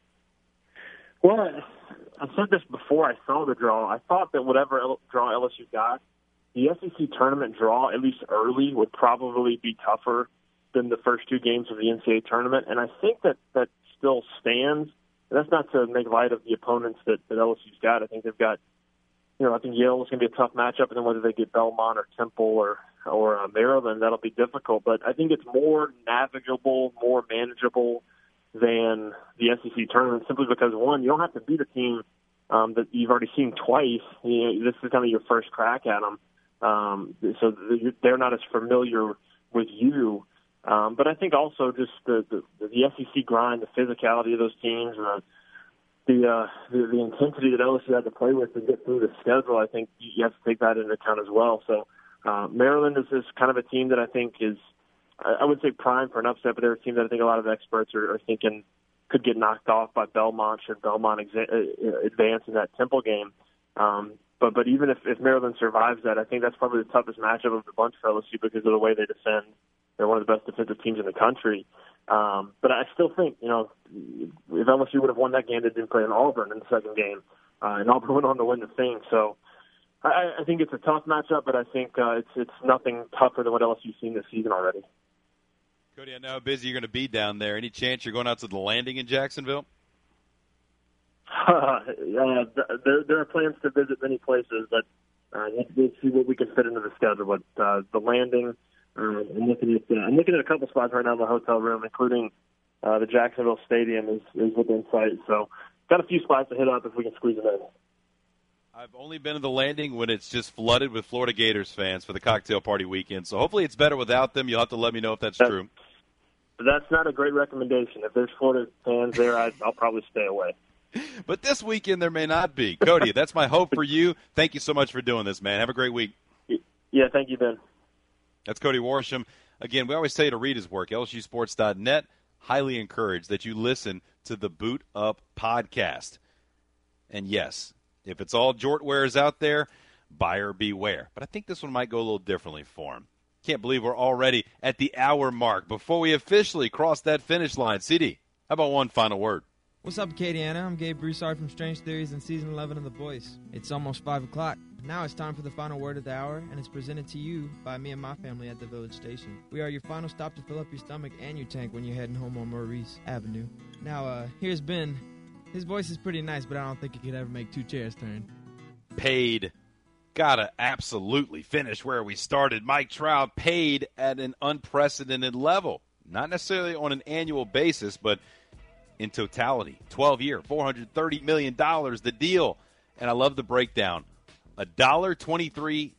Well, I said this before I saw the draw. I thought that whatever draw LSU got, the SEC tournament draw, at least early, would probably be tougher than the first two games of the NCAA tournament. And I think that still stands. And that's not to make light of the opponents that LSU's got. I think they've got, I think Yale is going to be a tough matchup, and then whether they get Belmont or Temple or Maryland, that'll be difficult. But I think it's more navigable, more manageable than the SEC tournament, simply because, one, you don't have to beat a team that you've already seen twice. This is kind of your first crack at them. So they're not as familiar with you. But I think also just the SEC grind, the physicality of those teams, and the intensity that LSU had to play with to get through the schedule, I think you have to take that into account as well. So Maryland is kind of a team that I think is, I would say, primed for an upset, but they're a team that I think a lot of experts are thinking could get knocked off by Belmont should Belmont advance in that Temple game. But even if Maryland survives that, I think that's probably the toughest matchup of the bunch for LSU because of the way they defend. They're one of the best defensive teams in the country. But I still think, if LSU would have won that game, they didn't play in Auburn in the second game. And Auburn went on to win the thing. So I think it's a tough matchup, but I think it's nothing tougher than what LSU's seen this season already. Cody, I know how busy you're going to be down there. Any chance you're going out to the Landing in Jacksonville? There are plans to visit many places, but we'll see what we can fit into the schedule. But the Landing, I'm looking at a couple spots right now in the hotel room, including the Jacksonville Stadium is within sight. So got a few spots to hit up if we can squeeze it in. I've only been to the Landing when it's just flooded with Florida Gators fans for the cocktail party weekend. So hopefully it's better without them. You'll have to let me know if that's true. That's not a great recommendation. If there's Florida fans there, I'll probably stay away. But this weekend there may not be. Cody, that's my hope for you. Thank you so much for doing this, man. Have a great week. Yeah, thank you, Ben. That's Cody Worsham. Again, we always tell you to read his work, LSUsports.net. Highly encourage that you listen to the Boot Up podcast. And yes, if it's all jortwares out there, buyer beware. But I think this one might go a little differently for him. Can't believe we're already at the hour mark before we officially cross that finish line. CD, how about one final word? What's up, Acadiana? I'm Gabe Broussard from Strange Theories and Season 11 of The Boys. It's almost 5 o'clock. Now it's time for the final word of the hour, and it's presented to you by me and my family at the Village Station. We are your final stop to fill up your stomach and your tank when you're heading home on Maurice Avenue. Now, here's Ben. His voice is pretty nice, but I don't think he could ever make two chairs turn. Paid. Gotta absolutely finish where we started. Mike Trout paid at an unprecedented level. Not necessarily on an annual basis, but in totality. 12-year, $430 million, the deal. And I love the breakdown. $1.23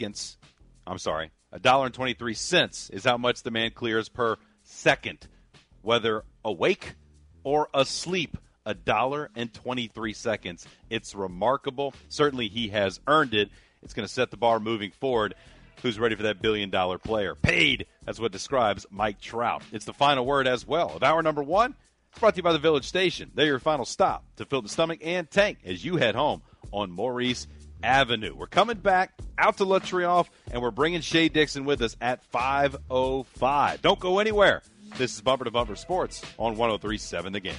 is how much the man clears per second. Whether awake or asleep, $1.23. It's remarkable. Certainly he has earned it. It's going to set the bar moving forward. Who's ready for that billion-dollar player? Paid. That's what describes Mike Trout. It's the final word as well. Of hour number one, it's brought to you by the Village Station. They're your final stop to fill the stomach and tank as you head home on Maurice Avenue. We're coming back out to La Triomphe, and we're bringing Shea Dixon with us at 5:05. Don't go anywhere. This is Bumper to Bumper Sports on 103.7 The Game.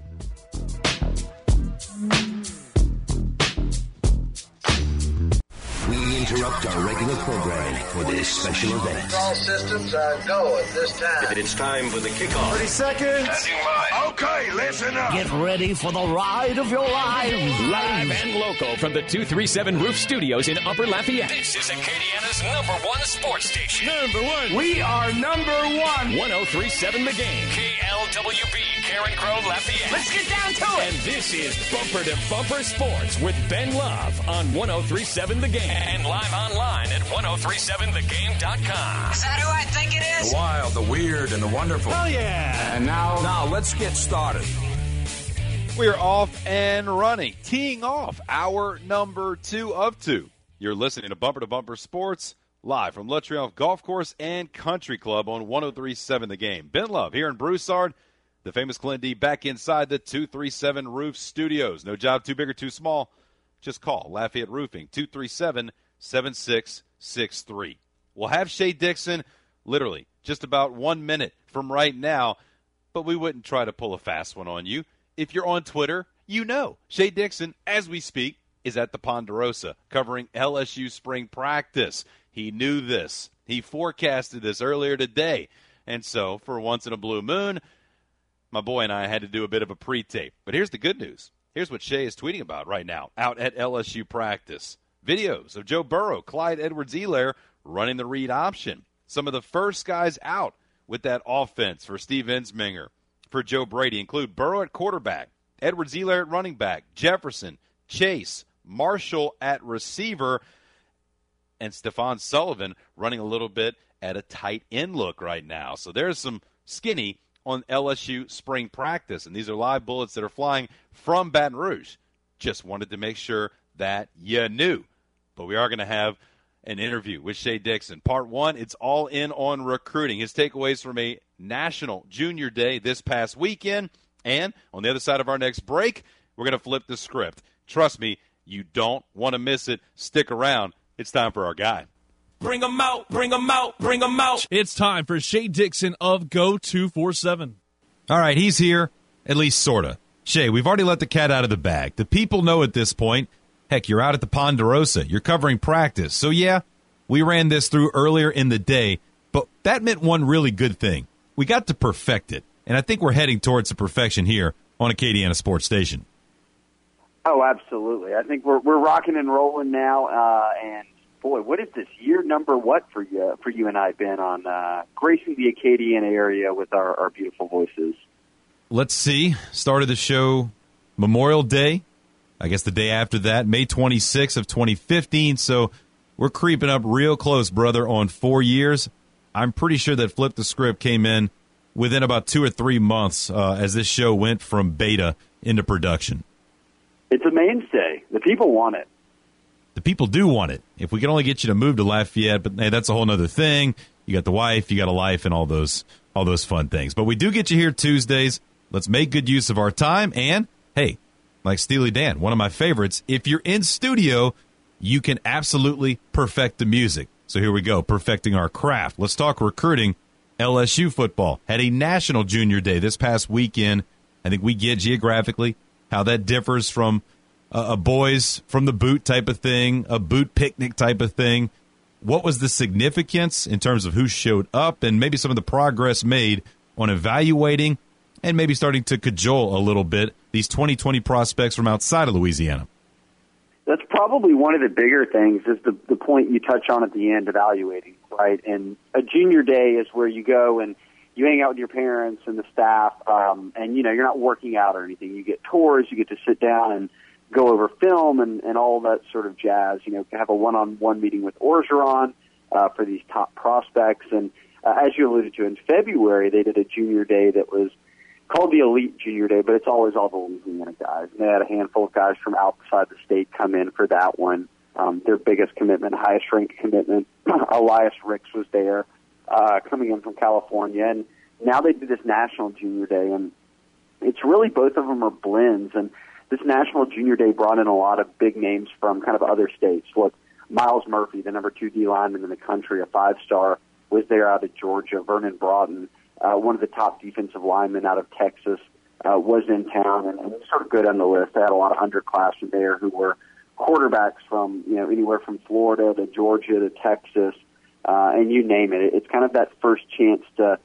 We interrupt our regular programming for this special event. All systems are go at this time. It's time for the kickoff. 30 seconds. Okay, listen up. Get ready for the ride of your lives. Live and local from the 237 Roof Studios in Upper Lafayette. This is Acadiana's #1 sports station. #1. We are #1. 103.7 The Game. KLWB, Karen Crow, Lafayette. Let's get down to it. And this is Bumper to Bumper Sports with Ben Love on 103.7 The Game. And live online at 1037thegame.com. Is that who I think it is? The wild, the weird, and the wonderful. Hell yeah. And now let's get started. We're off and running, teeing off hour number 2 of 2. You're listening to Bumper Sports, live from La Triomphe Golf Course and Country Club on 103.7 The Game. Ben Love here in Broussard, the famous Clint D back inside the 237 Roof Studios. No job too big or too small. Just call Lafayette Roofing, 237-7663. We'll have Shea Dixon literally just about 1 minute from right now, but we wouldn't try to pull a fast one on you. If you're on Twitter, you know Shea Dixon, as we speak, is at the Ponderosa covering LSU spring practice. He knew this. He forecasted this earlier today. And so, for once in a blue moon, my boy and I had to do a bit of a pre-tape. But here's the good news. Here's what Shea is tweeting about right now out at LSU practice. Videos of Joe Burrow, Clyde Edwards-Helaire running the read option. Some of the first guys out with that offense for Steve Ensminger, for Joe Brady, include Burrow at quarterback, Edwards-Helaire at running back, Jefferson, Chase, Marshall at receiver, and Stephon Sullivan running a little bit at a tight end look right now. So there's some skinny on LSU spring practice, and these are live bullets that are flying from Baton Rouge. Just wanted to make sure that you knew. But we are going to have an interview with Shea Dixon. Part 1, it's all in on recruiting. His takeaways from a National Junior Day this past weekend. And on the other side of our next break, we're going to flip the script. Trust me, you don't want to miss it. Stick around. It's time for our guy. Bring them out, bring them out, bring them out. It's time for Shea Dixon of Go247. All right, he's here, at least sort of. Shea, we've already let the cat out of the bag. The people know at this point. Heck, you're out at the Ponderosa. You're covering practice. So, yeah, we ran this through earlier in the day, but that meant one really good thing. We got to perfect it, and I think we're heading towards the perfection here on Acadiana Sports Station. Oh, absolutely. I think we're rocking and rolling now, and boy, what is this year number what for you and I, Ben, on gracing the Acadiana area with our beautiful voices? Let's see. Started the show Memorial Day. I guess the day after that, May 26th of 2015. So we're creeping up real close, brother, on 4 years. I'm pretty sure that Flip the Script came in within about 2 or 3 months as this show went from beta into production. It's a mainstay. The people want it. The people do want it. If we can only get you to move to Lafayette, but hey, that's a whole other thing. You got the wife, you got a life, and all those fun things. But we do get you here Tuesdays. Let's make good use of our time. And, hey, like Steely Dan, one of my favorites, if you're in studio, you can absolutely perfect the music. So here we go, perfecting our craft. Let's talk recruiting. LSU football had a National Junior Day this past weekend. I think we get geographically how that differs from a boys from the boot type of thing, a boot picnic type of thing. What was the significance in terms of who showed up and maybe some of the progress made on evaluating and maybe starting to cajole a little bit these 2020 prospects from outside of Louisiana? That's probably one of the bigger things is the point you touch on at the end, evaluating, right? And a junior day is where you go and you hang out with your parents and the staff, and, you know, you're not working out or anything. You get tours, you get to sit down and go over film and all that sort of jazz, you know, have a one-on-one meeting with Orgeron for these top prospects. And as you alluded to, in February, they did a junior day that was called the Elite Junior Day, but it's always all the Louisiana guys. And they had a handful of guys from outside the state come in for that one. Their biggest commitment, highest-ranked commitment, Elias Ricks was there, coming in from California. And now they do this National Junior Day, and it's really both of them are blends. And this National Junior Day brought in a lot of big names from kind of other states. Look, Miles Murphy, the number 2 D lineman in the country, a 5-star, was there out of Georgia. Vernon Broughton, one of the top defensive linemen out of Texas, was in town, and he's sort of good on the list. They had a lot of underclassmen there who were quarterbacks from, you know, anywhere from Florida to Georgia to Texas, and you name it. It's kind of that first chance to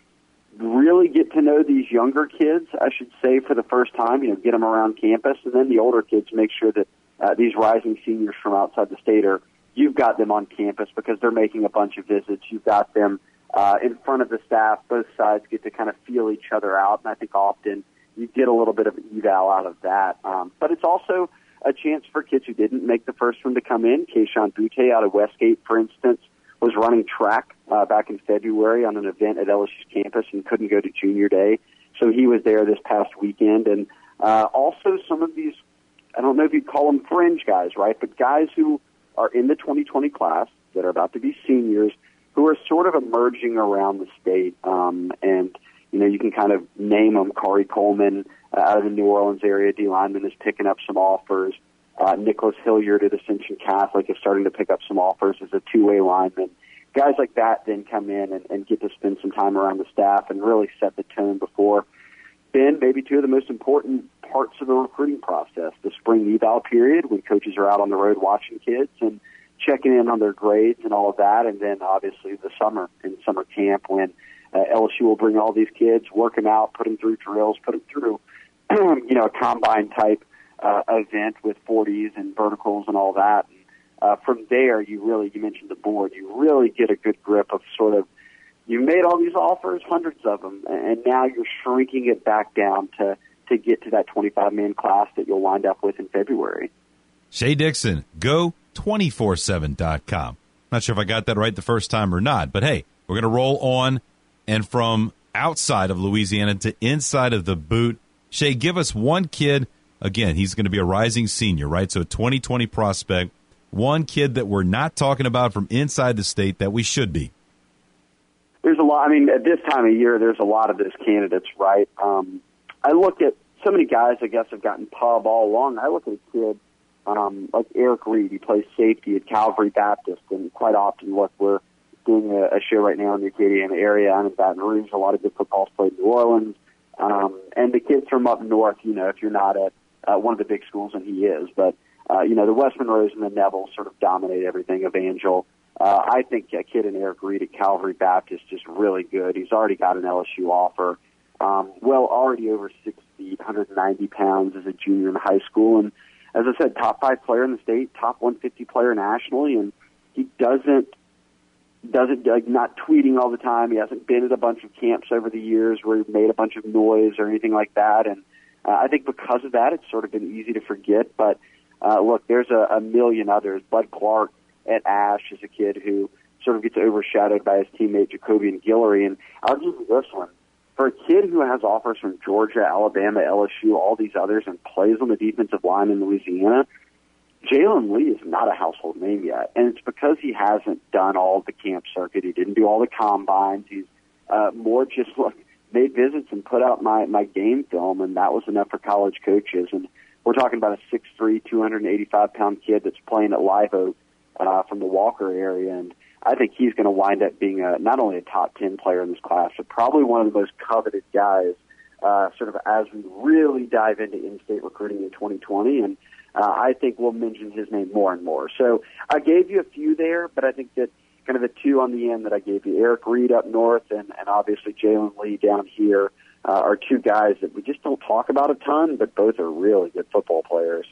really get to know these younger kids, I should say, for the first time, you know, get them around campus, and then the older kids make sure that these rising seniors from outside the state you've got them on campus because they're making a bunch of visits. You've got them in front of the staff. Both sides get to kind of feel each other out, and I think often you get a little bit of eval out of that. But it's also a chance for kids who didn't make the first one to come in. Keyshawn Butte out of Westgate, for instance, was running track back in February on an event at LSU's campus and couldn't go to Junior Day. So he was there this past weekend. And also some of these, I don't know if you'd call them fringe guys, right, but guys who are in the 2020 class that are about to be seniors who are sort of emerging around the state. And, you know, you can kind of name them. Corey Coleman out of the New Orleans area, D lineman, is picking up some offers. Nicholas Hilliard at Ascension Catholic is starting to pick up some offers as a two-way lineman. Guys like that then come in and get to spend some time around the staff and really set the tone before been maybe two of the most important parts of the recruiting process, the spring eval period when coaches are out on the road watching kids and checking in on their grades and all of that, and then obviously the summer and summer camp when LSU will bring all these kids, work them out, put them through drills, put them through a combine-type event with 40s and verticals and all that. And, from there, you mentioned the board, you really get a good grip of sort of, you made all these offers, hundreds of them, and now you're shrinking it back down to get to that 25-man class that you'll wind up with in February. Shea Dixon, go247.com. Not sure if I got that right the first time or not, but hey, we're going to roll on and from outside of Louisiana to inside of the boot. Shea, give us one kid. Again, he's going to be a rising senior, right? So a 2020 prospect. One kid that we're not talking about from inside the state that we should be. There's a lot. I mean, at this time of year, there's a lot of those candidates, right? I look at so many guys, I guess, have gotten pub all along. I look at a kid like Eric Reed. He plays safety at Calvary Baptist, and quite often, look, we're doing a show right now in the Acadiana area. I'm in Baton Rouge. A lot of good football's played in New Orleans. And the kids from up north, if you're not at one of the big schools, and he is, but, the West Monroes and the Neville sort of dominate everything. Evangel. I think a kid in Eric Reed at Calvary Baptist is really good. He's already got an LSU offer. Already over 6 feet, 190 pounds as a junior in high school. And as I said, top 5 player in the state, top 150 player nationally. And he doesn't not tweeting all the time. He hasn't been at a bunch of camps over the years where he made a bunch of noise or anything like that. And I think because of that, it's sort of been easy to forget. But look, there's a million others. Bud Clark at Ash is a kid who sort of gets overshadowed by his teammate Jacobian Guillory. And I'll give you this one. For a kid who has offers from Georgia, Alabama, LSU, all these others, and plays on the defensive line in Louisiana, Jalen Lee is not a household name yet. And it's because he hasn't done all the camp circuit. He didn't do all the combines. He's more just made visits and put out my game film, and that was enough for college coaches. And we're talking about a 6'3", 285-pound kid that's playing at Live Oak from the Walker area. And I think he's going to wind up being not only a top 10 player in this class, but probably one of the most coveted guys sort of as we really dive into in-state recruiting in 2020. And I think we'll mention his name more and more. So I gave you a few there, but I think that kind of the two on the end that I gave you, Eric Reed up north and obviously Jalen Lee down here, are two guys that we just don't talk about a ton, but both are really good football players.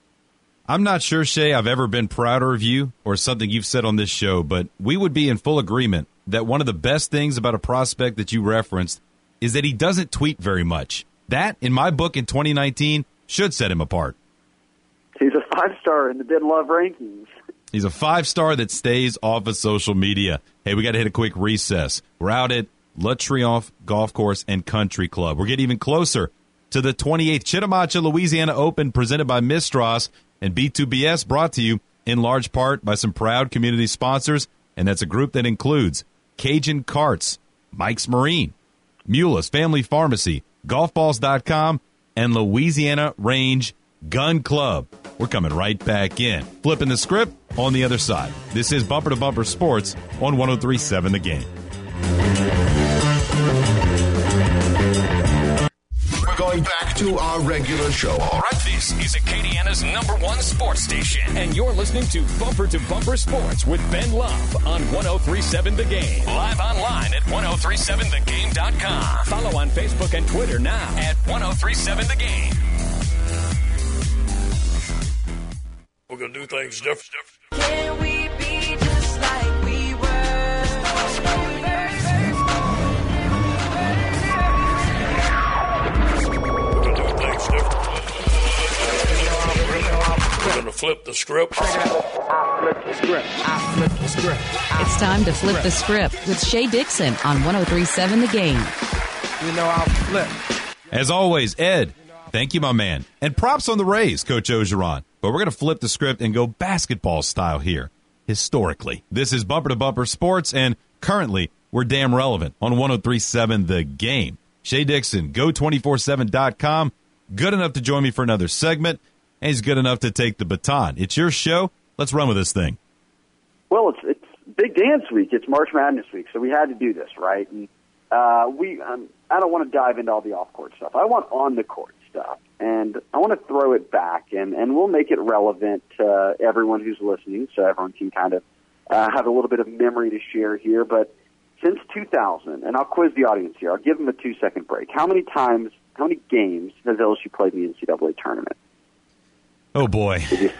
I'm not sure, Shea, I've ever been prouder of you or something you've said on this show, but we would be in full agreement that one of the best things about a prospect that you referenced is that he doesn't tweet very much. That, in my book in 2019, should set him apart. He's a 5-star in the Bid Love rankings. He's a 5-star that stays off of social media. Hey, we got to hit a quick recess. We're out at La Triomphe Golf Course and Country Club. We're getting even closer to the 28th Chitimacha, Louisiana Open presented by Mistras and B2BS, brought to you in large part by some proud community sponsors, and that's a group that includes Cajun Carts, Mike's Marine, Mulis Family Pharmacy, Golfballs.com, and Louisiana Range Gun Club. We're coming right back in. Flipping the script on the other side. This is Bumper to Bumper Sports on 103.7 The Game. We're going back to our regular show. All right, this is Acadiana's #1 sports station, and you're listening to Bumper Sports with Ben Love on 103.7 The Game. Live online at 1037thegame.com. Follow on Facebook and Twitter now at 1037 The Game. We're going to do things different. Can we be just like we were? We're going to do things different. We're going to flip the script. It's time to flip the script with Shea Dixon on 103.7 The Game. I'll flip. As always, Ed, thank you, my man. And props on the Rays, Coach Ogeron. But we're going to flip the script and go basketball style here, historically. This is Bumper to Bumper Sports, and currently we're damn relevant on 103.7 The Game. Shea Dixon, go247.com, good enough to join me for another segment, and he's good enough to take the baton. It's your show. Let's run with this thing. Well, it's Big Dance Week. It's March Madness Week, so we had to do this, right? And I don't want to dive into all the off-court stuff. I want on-the-court stuff. And I want to throw it back, and we'll make it relevant to everyone who's listening so everyone can kind of have a little bit of memory to share here. But since 2000, and I'll quiz the audience here. I'll give them a 2-second break. How many games has LSU played in the NCAA tournament? Oh, boy.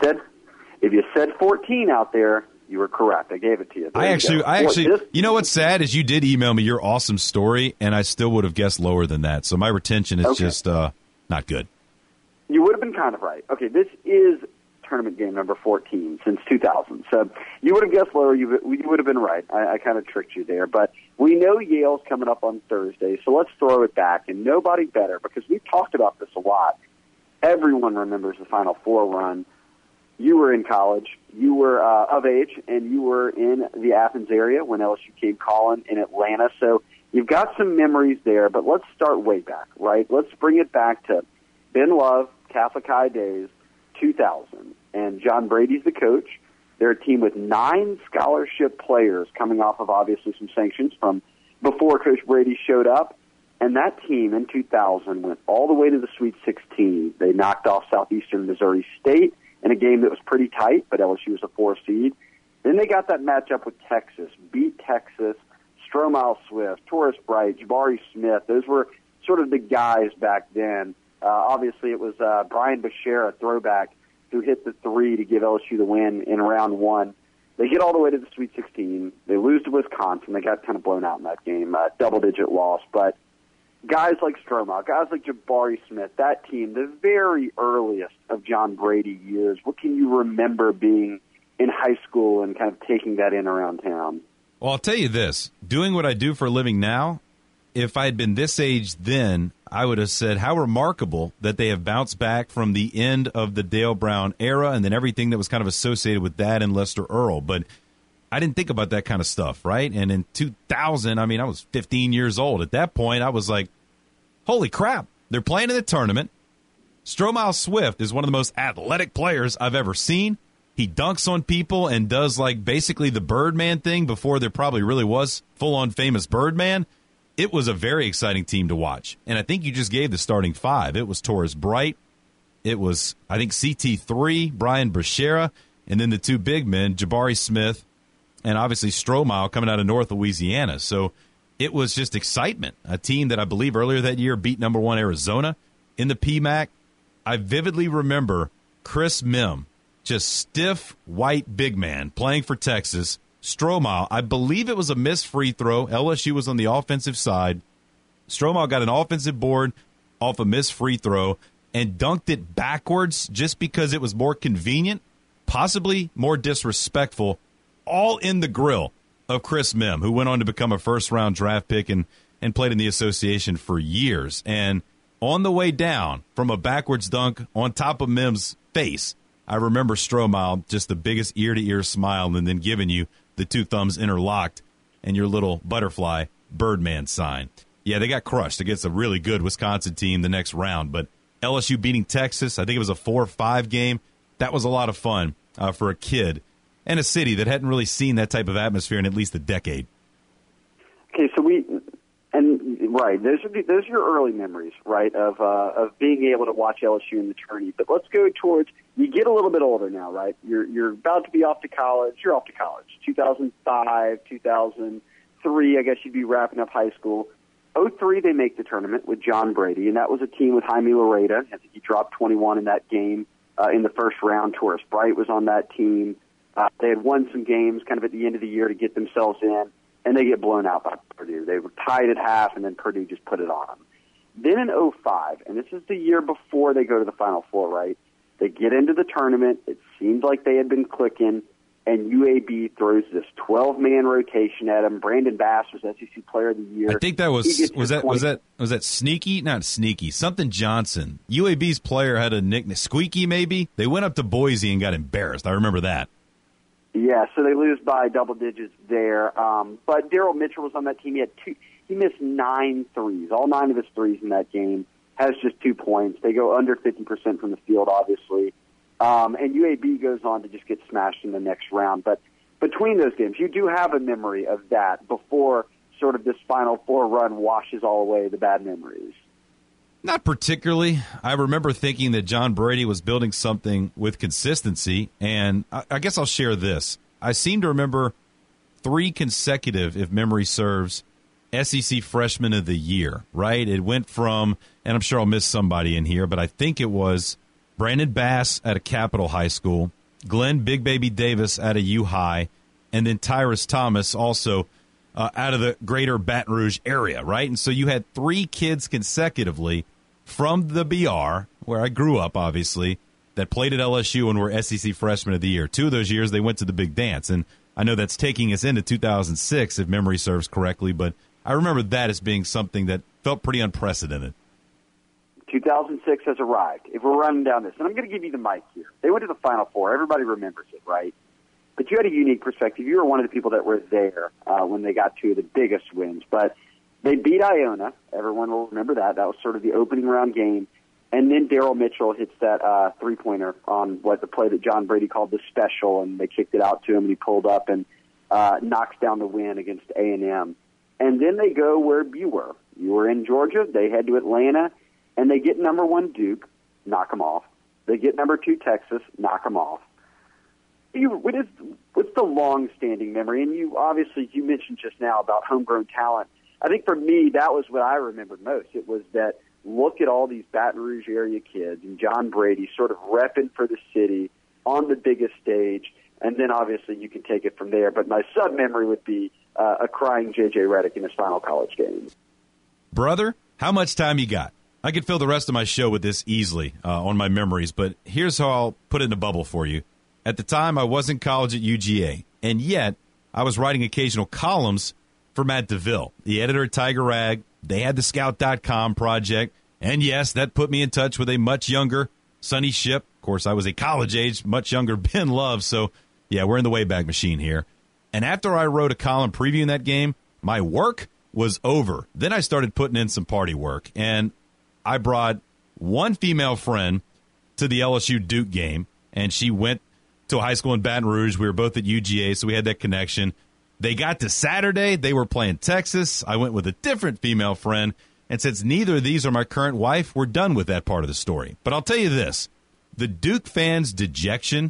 If you said 14 out there, you were correct. I gave it to you. I actually, you know what's sad is you did email me your awesome story, and I still would have guessed lower than that. So my retention is just not good. You would have been kind of right. Okay, this is tournament game number 14 since 2000. So you would have guessed lower. You would have been right. I kind of tricked you there. But we know Yale's coming up on Thursday, so let's throw it back. And nobody better, because we've talked about this a lot. Everyone remembers the Final Four run. You were in college. You were of age, and you were in the Athens area when LSU came calling in Atlanta. So you've got some memories there, but let's start way back, right? Let's bring it back to Ben Love, Catholic High days, 2000. And John Brady's the coach. They're a team with 9 scholarship players coming off of obviously some sanctions from before Coach Brady showed up. And that team in 2000 went all the way to the Sweet 16. They knocked off Southeastern Missouri State in a game that was pretty tight, but LSU was a 4 seed. Then they got that matchup with Texas, beat Texas, Stromile Swift, Taurus Bright, Jabari Smith. Those were sort of the guys back then. Obviously, it was Brian Bashir, a throwback, who hit the 3 to give LSU the win in round 1. They get all the way to the Sweet 16. They lose to Wisconsin. They got kind of blown out in that game, double-digit loss. But guys like Stromile, guys like Jabari Smith, that team, the very earliest of John Brady years, what can you remember being in high school and kind of taking that in around town? Well, I'll tell you this. Doing what I do for a living now, if I had been this age then, I would have said how remarkable that they have bounced back from the end of the Dale Brown era and then everything that was kind of associated with that and Lester Earl. But I didn't think about that kind of stuff, right? And in 2000, I was 15 years old. At that point, I was like, holy crap, they're playing in the tournament. Stromile Swift is one of the most athletic players I've ever seen. He dunks on people and does like basically the Birdman thing before there probably really was full-on famous Birdman. It was a very exciting team to watch. And I think you just gave the starting 5. It was Taurus Bright. It was, I think, CT3, Brian Bashera, and then the 2 big men, Jabari Smith, and obviously Stromile coming out of North Louisiana. So it was just excitement. A team that I believe earlier that year beat number 1 Arizona in the PMAC. I vividly remember Chris Mim, just stiff white big man playing for Texas. Stromile, I believe it was a missed free throw. LSU was on the offensive side. Stromile got an offensive board off a missed free throw and dunked it backwards just because it was more convenient, possibly more disrespectful, all in the grill of Chris Mim, who went on to become a first-round draft pick and played in the association for years. And on the way down from a backwards dunk on top of Mim's face, I remember Stromile, just the biggest ear-to-ear smile and then giving you the 2 thumbs interlocked and your little butterfly Birdman sign. Yeah, they got crushed against a really good Wisconsin team the next round, but LSU beating Texas, I think it was a 4-5 game. That was a lot of fun for a kid and a city that hadn't really seen that type of atmosphere in at least a decade. Okay, so right, those are your early memories, right, of being able to watch LSU in the tourney. But let's go towards, you get a little bit older now, right? You're about to be off to college. You're off to college. 2005, 2003, I guess you'd be wrapping up high school. 2003, they make the tournament with John Brady, and that was a team with Jaime Lareda. I think he dropped 21 in that game in the first round. Taurus Bright was on that team. They had won some games kind of at the end of the year to get themselves in, and they get blown out by Purdue. They were tied at half, and then Purdue just put it on them. Then in 2005, and this is the year before they go to the Final Four, right? They get into the tournament. It seemed like they had been clicking, and UAB throws this 12-man rotation at them. Brandon Bass was SEC Player of the Year. I think that was that Sneaky? Not Sneaky. Something Johnson. UAB's player had a nickname. Squeaky, maybe? They went up to Boise and got embarrassed. I remember that. Yeah, so they lose by double digits there. But Daryl Mitchell was on that team. He missed 9 threes. All 9 of his threes in that game has just 2 points. They go under 50% from the field, obviously. And UAB goes on to just get smashed in the next round. But between those games, you do have a memory of that before sort of this Final Four run washes all away the bad memories? Not particularly. I remember thinking that John Brady was building something with consistency, and I guess I'll share this. I seem to remember 3 consecutive, if memory serves, SEC Freshman of the Year, right? It went from, and I'm sure I'll miss somebody in here, but I think it was Brandon Bass at a Capital High School, Glenn Big Baby Davis at a U High, and then Tyrus Thomas also out of the greater Baton Rouge area, right? And so you had 3 kids consecutively from the BR, where I grew up, obviously, that played at LSU and were SEC Freshmen of the Year. 2 of those years, they went to the Big Dance. And I know that's taking us into 2006, if memory serves correctly, but I remember that as being something that felt pretty unprecedented. 2006 has arrived. If we're running down this, and I'm going to give you the mic here. They went to the Final Four. Everybody remembers it, right? But you had a unique perspective. You were one of the people that were there when they got 2 of the biggest wins. But they beat Iona. Everyone will remember that. That was sort of the opening round game. And then Daryl Mitchell hits that three-pointer on what the play that John Brady called the special, and they kicked it out to him, and he pulled up and knocks down the win against A&M. And then they go where you were. You were in Georgia. They head to Atlanta, and they get number 1 Duke, knock them off. They get number 2 Texas, knock them off. What's the long-standing memory? And you mentioned just now about homegrown talent. I think for me, that was what I remembered most. It was that look at all these Baton Rouge area kids and John Brady sort of repping for the city on the biggest stage, and then obviously you can take it from there. But my sub-memory would be a crying J.J. Redick in his final college game. Brother, how much time you got? I could fill the rest of my show with this easily on my memories, but here's how I'll put it in a bubble for you. At the time, I was in college at UGA, and yet I was writing occasional columns for Matt DeVille, the editor at Tiger Rag. They had the Scout.com project, and yes, that put me in touch with a much younger Sonny Shipp. Of course, I was a college-age, much younger Ben Love, so yeah, we're in the Wayback Machine here. And after I wrote a column previewing that game, my work was over. Then I started putting in some party work, and I brought one female friend to the LSU Duke game, and she went to a high school in Baton Rouge. We were both at UGA, so we had that connection. They got to Saturday. They were playing Texas. I went with a different female friend, and since neither of these are my current wife, we're done with that part of the story. But I'll tell you this. The Duke fans' dejection,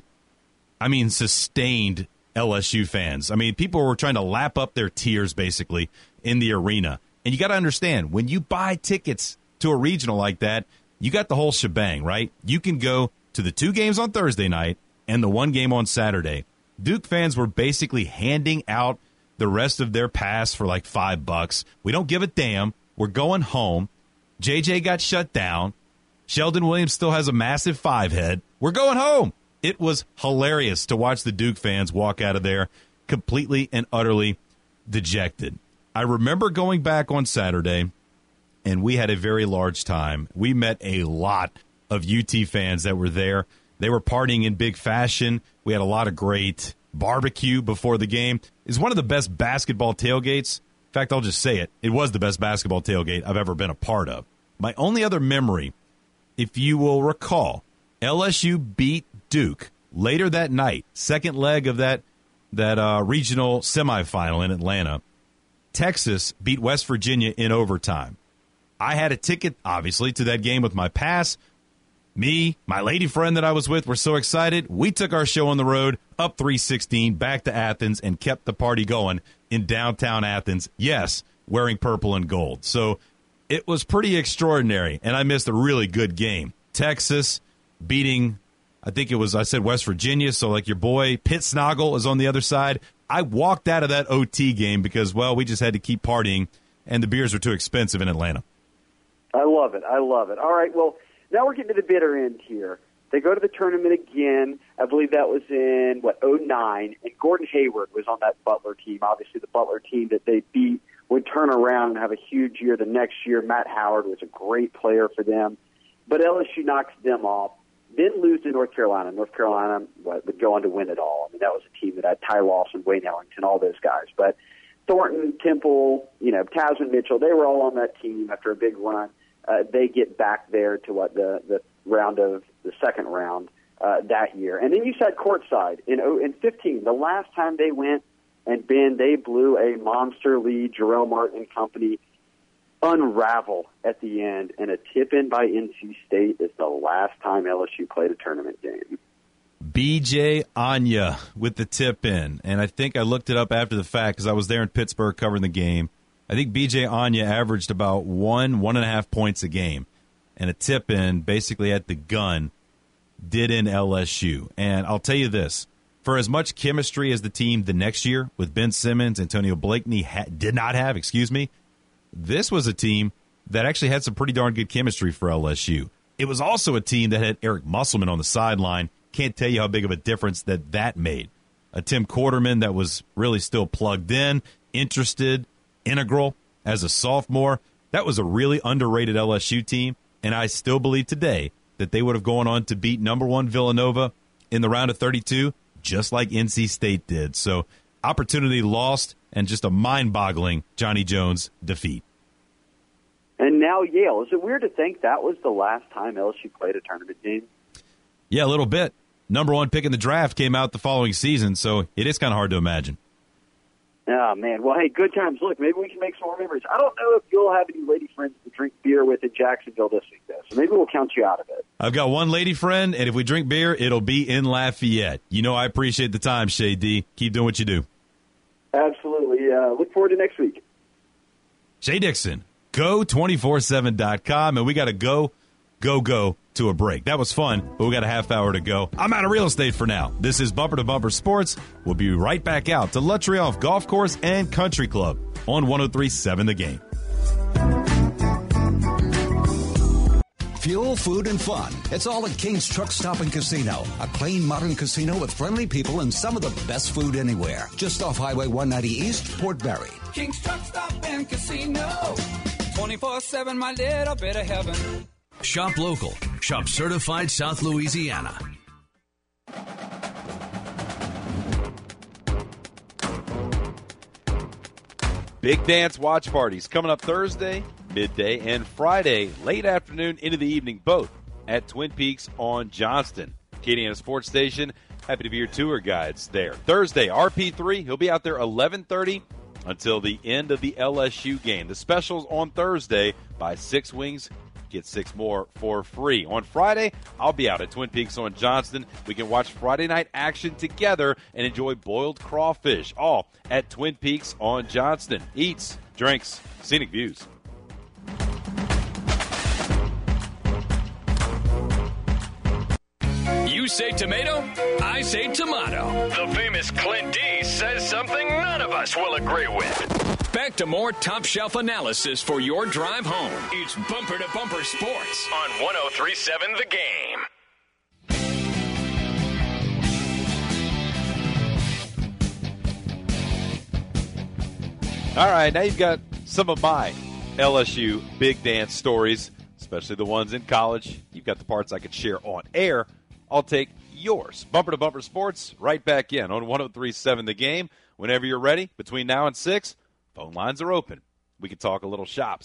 sustained LSU fans. People were trying to lap up their tears, basically, in the arena. And you got to understand, when you buy tickets to a regional like that, you got the whole shebang, right? You can go to the 2 games on Thursday night and the 1 game on Saturday. Duke fans were basically handing out the rest of their pass for like $5. We don't give a damn. We're going home. JJ got shut down. Sheldon Williams still has a massive 5-head. We're going home. It was hilarious to watch the Duke fans walk out of there completely and utterly dejected. I remember going back on Saturday, and we had a very large time. We met a lot of UT fans that were there. They were partying in big fashion. We had a lot of great barbecue before the game. It's one of the best basketball tailgates. In fact, I'll just say it. It was the best basketball tailgate I've ever been a part of. My only other memory, if you will recall, LSU beat Duke later that night, second leg of that regional semifinal in Atlanta. Texas beat West Virginia in overtime. I had a ticket, obviously, to that game with my pass. Me, my lady friend that I was with, were so excited. We took our show on the road, up 316, back to Athens, and kept the party going in downtown Athens. Yes, wearing purple and gold. So it was pretty extraordinary, and I missed a really good game. Texas beating, I said West Virginia, so like your boy Pitt Snoggle is on the other side. I walked out of that OT game because, we just had to keep partying, and the beers were too expensive in Atlanta. I love it. All right, well, now we're getting to the bitter end here. They go to the tournament again. I believe that was in, 2009, and Gordon Hayward was on that Butler team. Obviously, the Butler team that they beat would turn around and have a huge year the next year. Matt Howard was a great player for them. But LSU knocks them off, then lose to North Carolina. North Carolina would go on to win it all. That was a team that had Ty Lawson, Wayne Ellington, all those guys. But Thornton, Temple, Tasman Mitchell, they were all on that team after a big run. They get back there to the round of the second round that year. And then you sat courtside in 15. The last time they went, And, Ben, they blew a monster lead. Jarrell Martin and company unravel at the end, and a tip-in by NC State is the last time LSU played a tournament game. B.J. Anya with the tip-in. And I think I looked it up after the fact because I was there in Pittsburgh covering the game. I think B.J. Anya averaged about 1.5 points a game. And a tip-in basically at the gun did in LSU. And I'll tell you this. For as much chemistry as the team the next year with Ben Simmons, Antonio Blakeney did not have, this was a team that actually had some pretty darn good chemistry for LSU. It was also a team that had Eric Musselman on the sideline. Can't tell you how big of a difference that made. A Tim Quarterman that was really still plugged in, interested, integral as a sophomore. That was a really underrated LSU team, and I still believe today that they would have gone on to beat number 1 Villanova in the round of 32, just like NC State did. So opportunity lost and just a mind-boggling Johnny Jones defeat. And now Yale. Is it weird to think that was the last time LSU played a tournament game? Yeah, a little bit. Number 1 pick in the draft came out the following season, so it is kind of hard to imagine. Oh, man. Well, hey, good times. Look, maybe we can make some more memories. I don't know if you'll have any lady friends to drink beer with in Jacksonville this week, though, so maybe we'll count you out of it. I've got one lady friend, and if we drink beer, it'll be in Lafayette. You know I appreciate the time, Shay D. Keep doing what you do. Absolutely. Look forward to next week. Shay Dixon, go247.com, and we got to go to a break. That was fun, but we got a half hour to go. I'm out of real estate for now. This is Bumper to Bumper Sports. We'll be right back out to Le Triomphe Golf Course and Country Club on 103.7 The Game. Fuel, food, and fun. It's all at King's Truck Stop and Casino. A clean, modern casino with friendly people and some of the best food anywhere. Just off Highway 190 East, Port Barry. King's Truck Stop and Casino. 24/7, my little bit of heaven. Shop local. Shop certified South Louisiana. Big dance watch parties coming up Thursday, midday, and Friday, late afternoon into the evening, both at Twin Peaks on Johnston. Acadiana Sports Station, happy to be your tour guides there. Thursday, RP3, he'll be out there 11:30 until the end of the LSU game. The specials on Thursday, buy 6 wings, get 6 more for free. On Friday, I'll be out at Twin Peaks on Johnston. We can watch Friday night action together and enjoy boiled crawfish, all at Twin Peaks on Johnston. Eats, drinks, scenic views. You say tomato, I say tomato. The famous Clint D says something none of us will agree with. Back to more top shelf analysis for your drive home. It's Bumper to Bumper Sports on 103.7 The Game. All right, now you've got some of my LSU big dance stories, especially the ones in college. You've got the parts I could share on air. I'll take yours. Bumper to Bumper Sports, right back in on 103.7 The Game. Whenever you're ready, between now and 6, phone lines are open. We can talk a little shop.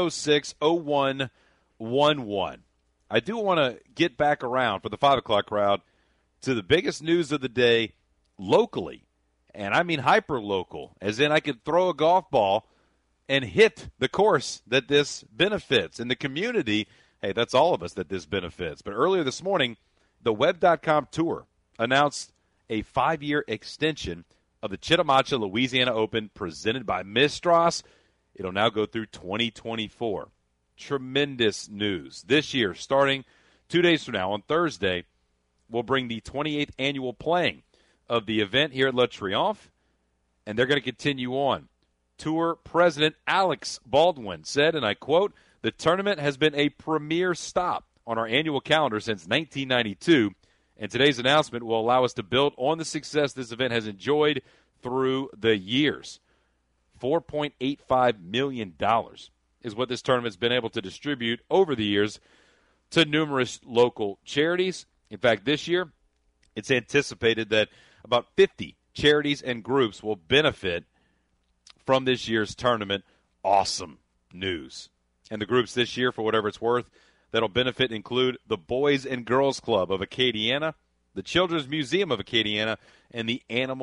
706-0111. I do want to get back around for the 5 o'clock crowd to the biggest news of the day locally. And I mean hyper-local, as in I could throw a golf ball and hit the course that this benefits. In the community, hey, that's all of us that this benefits. But earlier this morning, the Web.com Tour announced a 5-year extension of the Chitimacha Louisiana Open presented by Mistras. It'll now go through 2024. Tremendous news. This year, starting 2 days from now on Thursday, we'll bring the 28th annual playing of the event here at Le Triomphe, and they're going to continue on. Tour President Alex Baldwin said, and I quote, "The tournament has been a premier stop on our annual calendar since 1992, and today's announcement will allow us to build on the success this event has enjoyed through the years." $4.85 million is what this tournament's been able to distribute over the years to numerous local charities. In fact, this year, it's anticipated that about 50 charities and groups will benefit from this year's tournament. Awesome news. And the groups this year, for whatever it's worth, that'll benefit include the Boys and Girls Club of Acadiana, the Children's Museum of Acadiana, and the Animal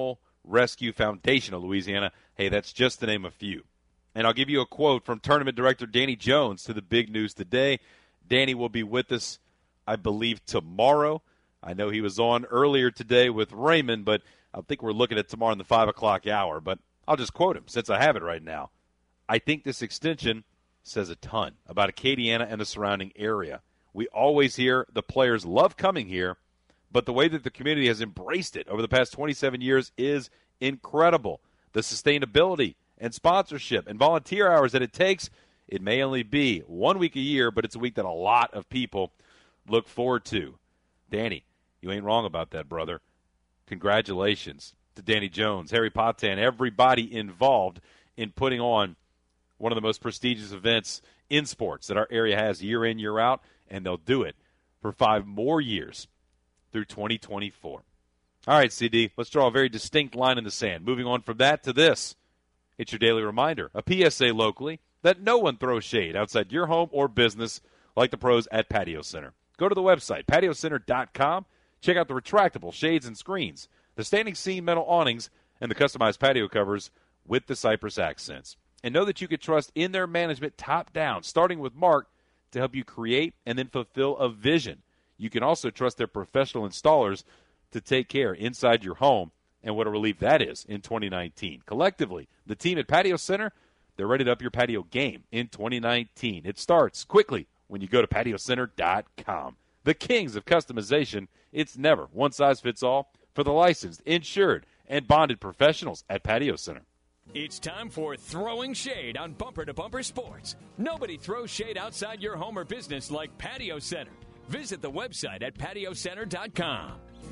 Rescue Foundation of Louisiana. Hey, that's just to name a few. And I'll give you a quote from Tournament Director Danny Jones to the big news today. Danny will be with us, I believe, tomorrow. I know he was on earlier today with Raymond, but I think we're looking at tomorrow in the 5 o'clock hour. But I'll just quote him since I have it right now. I think this extension says a ton about Acadiana and the surrounding area. We always hear the players love coming here, but the way that the community has embraced it over the past 27 years is incredible. The sustainability and sponsorship and volunteer hours that it takes, it may only be 1 week a year, but it's a week that a lot of people look forward to. Danny, you ain't wrong about that, brother. Congratulations to Danny Jones, Harry Potan, everybody involved in putting on one of the most prestigious events in sports that our area has year in, year out, and they'll do it for 5 more years through 2024. All right, CD, let's draw a very distinct line in the sand. Moving on from that to this. It's your daily reminder, a PSA locally, that no one throws shade outside your home or business like the pros at Patio Center. Go to the website, patiocenter.com. Check out the retractable shades and screens, the standing seam metal awnings, and the customized patio covers with the cypress accents. And know that you can trust in their management top down, starting with Mark, to help you create and then fulfill a vision. You can also trust their professional installers to take care inside your home, and what a relief that is in 2019. Collectively, the team at Patio Center, they're ready to up your patio game in 2019. It starts quickly when you go to patiocenter.com. The kings of customization, it's never one size fits all for the licensed, insured, and bonded professionals at Patio Center. It's time for Throwing Shade on Bumper to Bumper Sports. Nobody throws shade outside your home or business like Patio Center. Visit the website at patiocenter.com.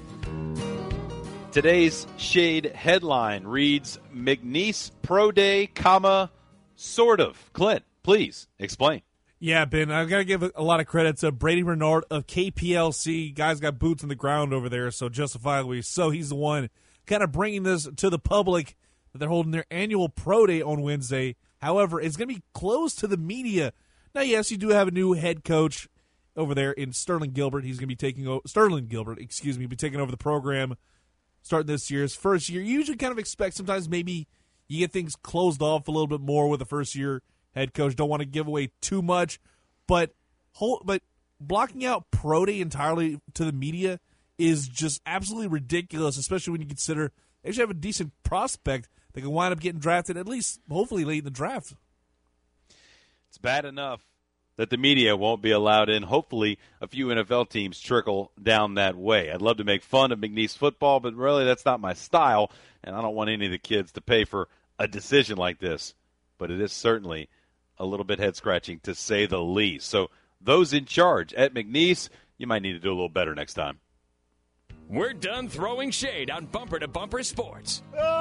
Today's Shade headline reads, McNeese Pro Day, sort of. Clint, please explain. Yeah, Ben, I've got to give a lot of credit to Brady Renard of KPLC. Guy's got boots on the ground over there, so justifiably so. He's the one kind of bringing this to the public that they're holding their annual Pro Day on Wednesday. However, it's going to be closed to the media. Now, yes, you do have a new head coach over there in Sterling Gilbert. He's going to be taking over be taking over the program starting this year. His first year, you usually kind of expect sometimes maybe you get things closed off a little bit more with the first year head coach. Don't want to give away too much, but blocking out Pro Day entirely to the media is just absolutely ridiculous, especially when you consider they actually have a decent prospect that can wind up getting drafted at least, hopefully, late in the draft. It's bad enough that the media won't be allowed in. Hopefully, a few NFL teams trickle down that way. I'd love to make fun of McNeese football, but really that's not my style, and I don't want any of the kids to pay for a decision like this. But it is certainly a little bit head-scratching, to say the least. So those in charge at McNeese, you might need to do a little better next time. We're done throwing shade on Bumper to Bumper Sports.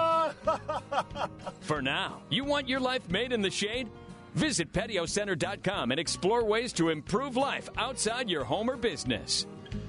For now, you want your life made in the shade? Visit patiocenter.com and explore ways to improve life outside your home or business.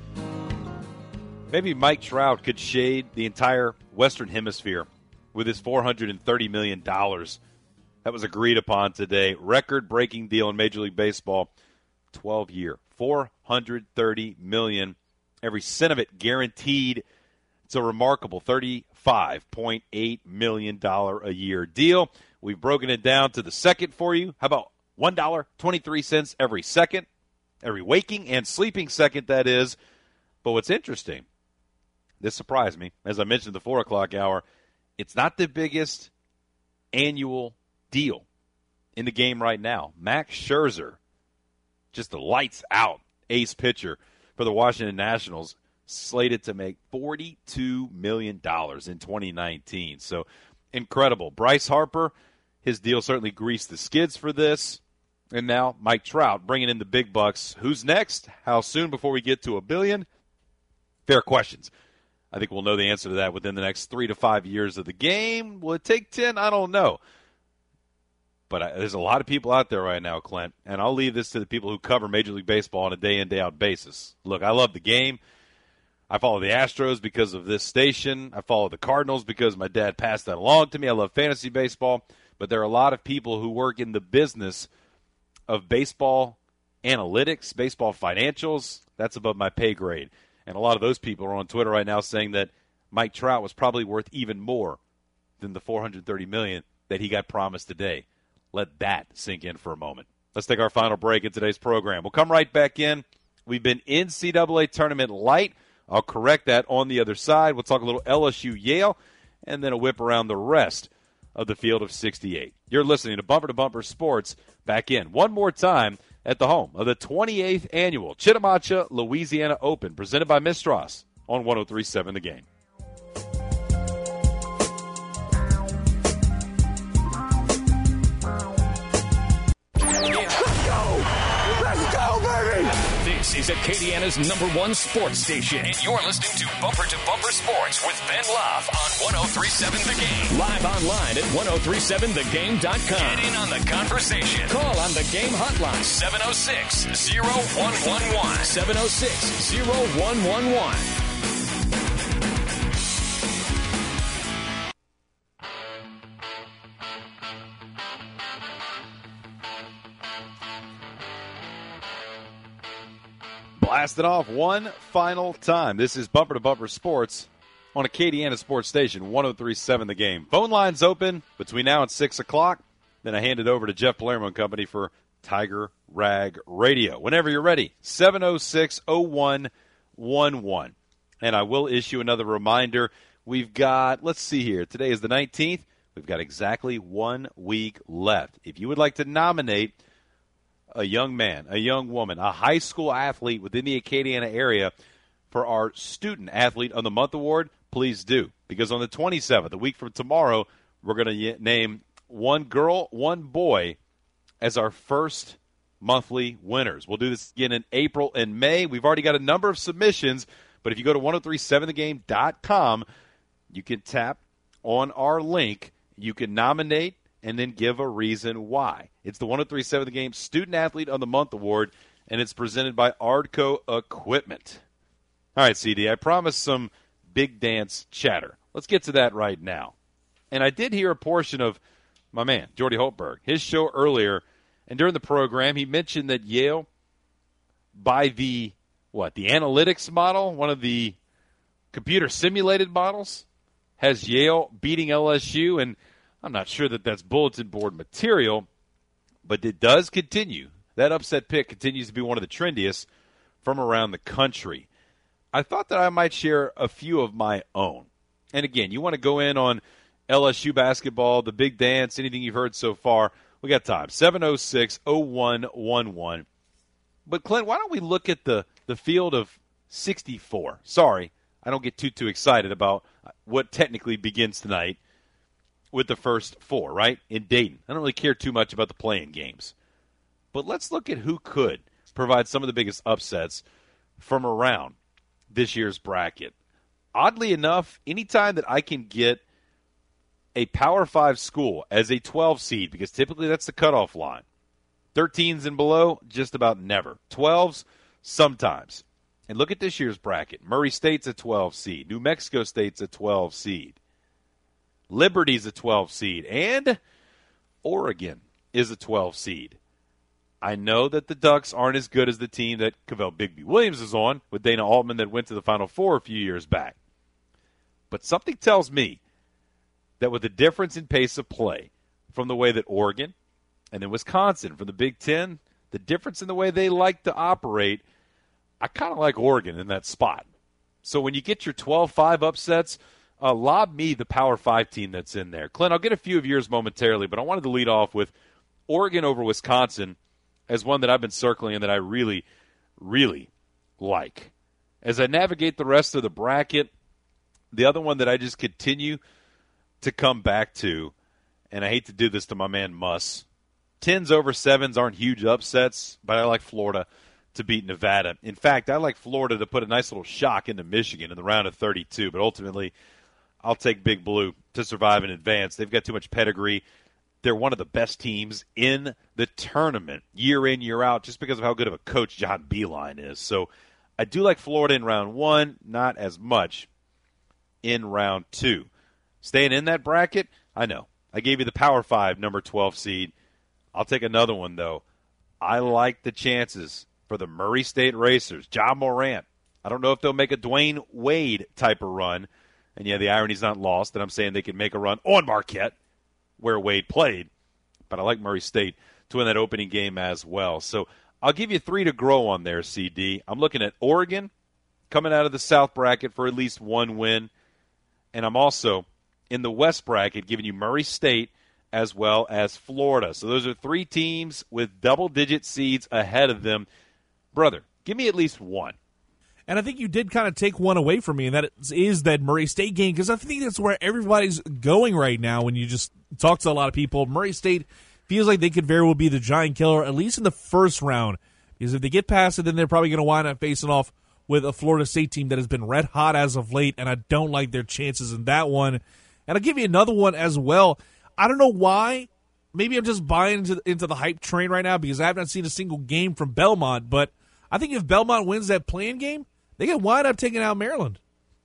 Maybe Mike Trout could shade the entire Western Hemisphere with his $430 million. That was agreed upon today. Record-breaking deal in Major League Baseball. 12-year, $430 million. Every cent of it guaranteed. It's a remarkable $35.8 million a year deal. We've broken it down to the second for you. How about $1.23 every second? Every waking and sleeping second, that is. But what's interesting, this surprised me, as I mentioned the 4 o'clock hour, it's not the biggest annual deal in the game right now. Max Scherzer, just a lights-out ace pitcher for the Washington Nationals, slated to make $42 million in 2019. So incredible. Bryce Harper, his deal certainly greased the skids for this. And now Mike Trout bringing in the big bucks. Who's next? How soon before we get to $1 billion? Fair questions. I think we'll know the answer to that within the next 3 to 5 years of the game. Will it take 10? I don't know. But there's a lot of people out there right now, Clint, and I'll leave this to the people who cover Major League Baseball on a day-in, day-out basis. Look, I love the game. I follow the Astros because of this station. I follow the Cardinals because my dad passed that along to me. I love fantasy baseball. But there are a lot of people who work in the business of baseball analytics, baseball financials. That's above my pay grade. And a lot of those people are on Twitter right now saying that Mike Trout was probably worth even more than the $430 million that he got promised today. Let that sink in for a moment. Let's take our final break in today's program. We'll come right back in. We've been NCAA tournament light. I'll correct that on the other side. We'll talk a little LSU-Yale, and then a whip around the rest of the field of 68. You're listening to Bumper Sports. Back in one more time at the home of the 28th Annual Chitimacha, Louisiana Open, presented by Mistras on 103.7 The Game. This is Acadiana's #1 sports station, and you're listening to Bumper Sports with Ben Love on 103.7 The Game. Live online at 1037thegame.com. Get in on the conversation. Call on the game hotline, 706-0111. 706-0111. Blast it off one final time. This is Bumper to Bumper Sports on Acadiana Sports Station, 103.7 The Game. Phone lines open between now and 6 o'clock. Then I hand it over to Jeff Palermo and Company for Tiger Rag Radio. Whenever you're ready, 706-0111. And I will issue another reminder. We've got, let's see here, today is the 19th. We've got exactly 1 week left. If you would like to nominate a young man, a young woman, a high school athlete within the Acadiana area for our Student Athlete of the Month award, please do. Because on the 27th, a week from tomorrow, we're going to name one girl, one boy as our first monthly winners. We'll do this again in April and May. We've already got a number of submissions, but if you go to 1037thegame.com, you can tap on our link. You can nominate and then give a reason why. It's the 1037 The Game Student Athlete of the Month Award, and it's presented by Ardco Equipment. All right, CD, I promised some big dance chatter. Let's get to that right now. And I did hear a portion of my man, Jordy Holtberg, his show earlier, and during the program, he mentioned that Yale, by the analytics model, one of the computer-simulated models, has Yale beating LSU, and I'm not sure that that's bulletin board material, but it does continue. That upset pick continues to be one of the trendiest from around the country. I thought that I might share a few of my own. And again, you want to go in on LSU basketball, the big dance, anything you've heard so far, we got time. 706-0111. But, Clint, why don't we look at the field of 64? Sorry, I don't get too excited about what technically begins tonight with the first 4, right, in Dayton. I don't really care too much about the playing games. But let's look at who could provide some of the biggest upsets from around this year's bracket. Oddly enough, anytime that I can get a Power 5 school as a 12 seed, because typically that's the cutoff line, 13s and below, just about never. 12s, sometimes. And look at this year's bracket. Murray State's a 12 seed. New Mexico State's a 12 seed. Liberty's a 12 seed, and Oregon is a 12 seed. I know that the Ducks aren't as good as the team that Cavell Bigby Williams is on with Dana Altman that went to the Final Four a few years back. But something tells me that with the difference in pace of play from the way that Oregon and then Wisconsin from the Big Ten, the difference in the way they like to operate, I kind of like Oregon in that spot. So when you get your 12-5 upsets, lob me the Power 5 team that's in there. Clint, I'll get a few of yours momentarily, but I wanted to lead off with Oregon over Wisconsin as one that I've been circling and that I really, really like. As I navigate the rest of the bracket, the other one that I just continue to come back to, and I hate to do this to my man Muss, 10s over 7s aren't huge upsets, but I like Florida to beat Nevada. In fact, I like Florida to put a nice little shock into Michigan in the round of 32, but ultimately I'll take Big Blue to survive and advance. They've got too much pedigree. They're one of the best teams in the tournament year in, year out, just because of how good of a coach John Beilein is. So I do like Florida in round 1, not as much in round 2. Staying in that bracket, I know. I gave you the Power 5 number 12 seed. I'll take another one, though. I like the chances for the Murray State Racers. Ja Morant. I don't know if they'll make a Dwayne Wade type of run, And, yeah, the irony's not lost that I'm saying they can make a run on Marquette, where Wade played. But I like Murray State to win that opening game as well. So I'll give you 3 to grow on there, CD. I'm looking at Oregon coming out of the South bracket for at least one win. And I'm also in the West bracket giving you Murray State as well as Florida. So those are 3 teams with double-digit seeds ahead of them. Brother, give me at least one. And I think you did kind of take one away from me, and that is that Murray State game, because I think that's where everybody's going right now when you just talk to a lot of people. Murray State feels like they could very well be the giant killer, at least in the first round, because if they get past it, then they're probably going to wind up facing off with a Florida State team that has been red hot as of late, and I don't like their chances in that one. And I'll give you another one as well. I don't know why. Maybe I'm just buying into the hype train right now because I haven't seen a single game from Belmont, but I think if Belmont wins that play-in game, they can wind up taking out Maryland.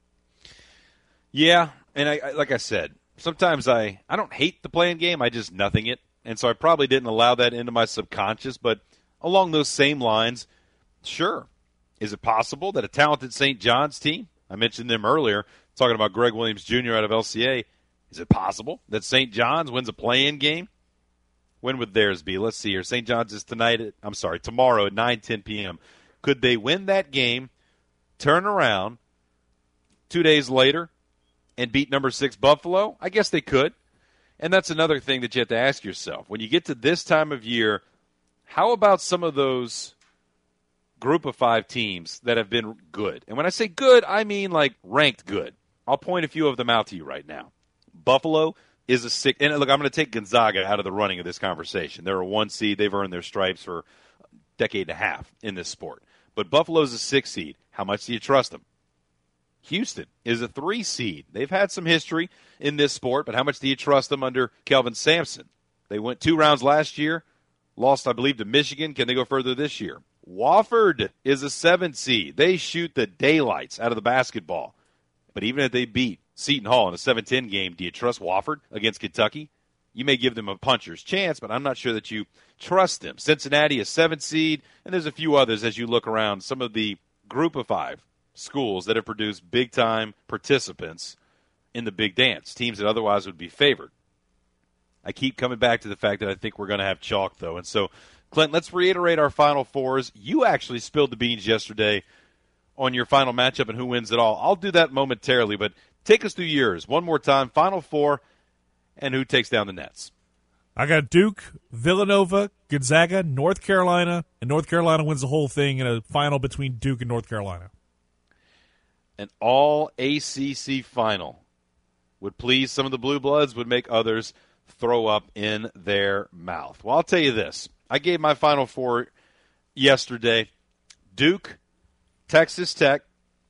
Yeah, and I like I said, sometimes I don't hate the play-in game, I just nothing it. And so I probably didn't allow that into my subconscious, but along those same lines, sure. Is it possible that a talented St. John's team, I mentioned them earlier, talking about Greg Williams Jr. out of LCA, is it possible that St. John's wins a play-in game? When would theirs be? Let's see here. St. John's is tomorrow at 9:10 p.m. Could they win that game, turn around 2 days later, and beat number 6 Buffalo? I guess they could. And that's another thing that you have to ask yourself. When you get to this time of year, how about some of those group of 5 teams that have been good? And when I say good, I mean like ranked good. I'll point a few of them out to you right now. Buffalo is a 6. And look, I'm going to take Gonzaga out of the running of this conversation. They're a 1 seed. They've earned their stripes for a decade and a half in this sport. But Buffalo's a 6 seed. How much do you trust them? Houston is a 3 seed. They've had some history in this sport, but how much do you trust them under Kelvin Sampson? They went 2 rounds last year, lost, I believe, to Michigan. Can they go further this year? Wofford is a 7 seed. They shoot the daylights out of the basketball. But even if they beat Seton Hall in a 7-10 game, do you trust Wofford against Kentucky? You may give them a puncher's chance, but I'm not sure that you trust them. Cincinnati, a 7 seed, and there's a few others as you look around. Some of the group of 5 schools that have produced big-time participants in the big dance, teams that otherwise would be favored. I keep coming back to the fact that I think we're going to have chalk, though. And so, Clint, let's reiterate our Final Fours. You actually spilled the beans yesterday on your final matchup and who wins it all. I'll do that momentarily, but take us through yours. One more time, Final Four, and who takes down the Nets. I got Duke, Villanova, Gonzaga, North Carolina, and North Carolina wins the whole thing in a final between Duke and North Carolina. An all-ACC final would please some of the Blue Bloods, would make others throw up in their mouth. Well, I'll tell you this. I gave my Final Four yesterday. Duke, Texas Tech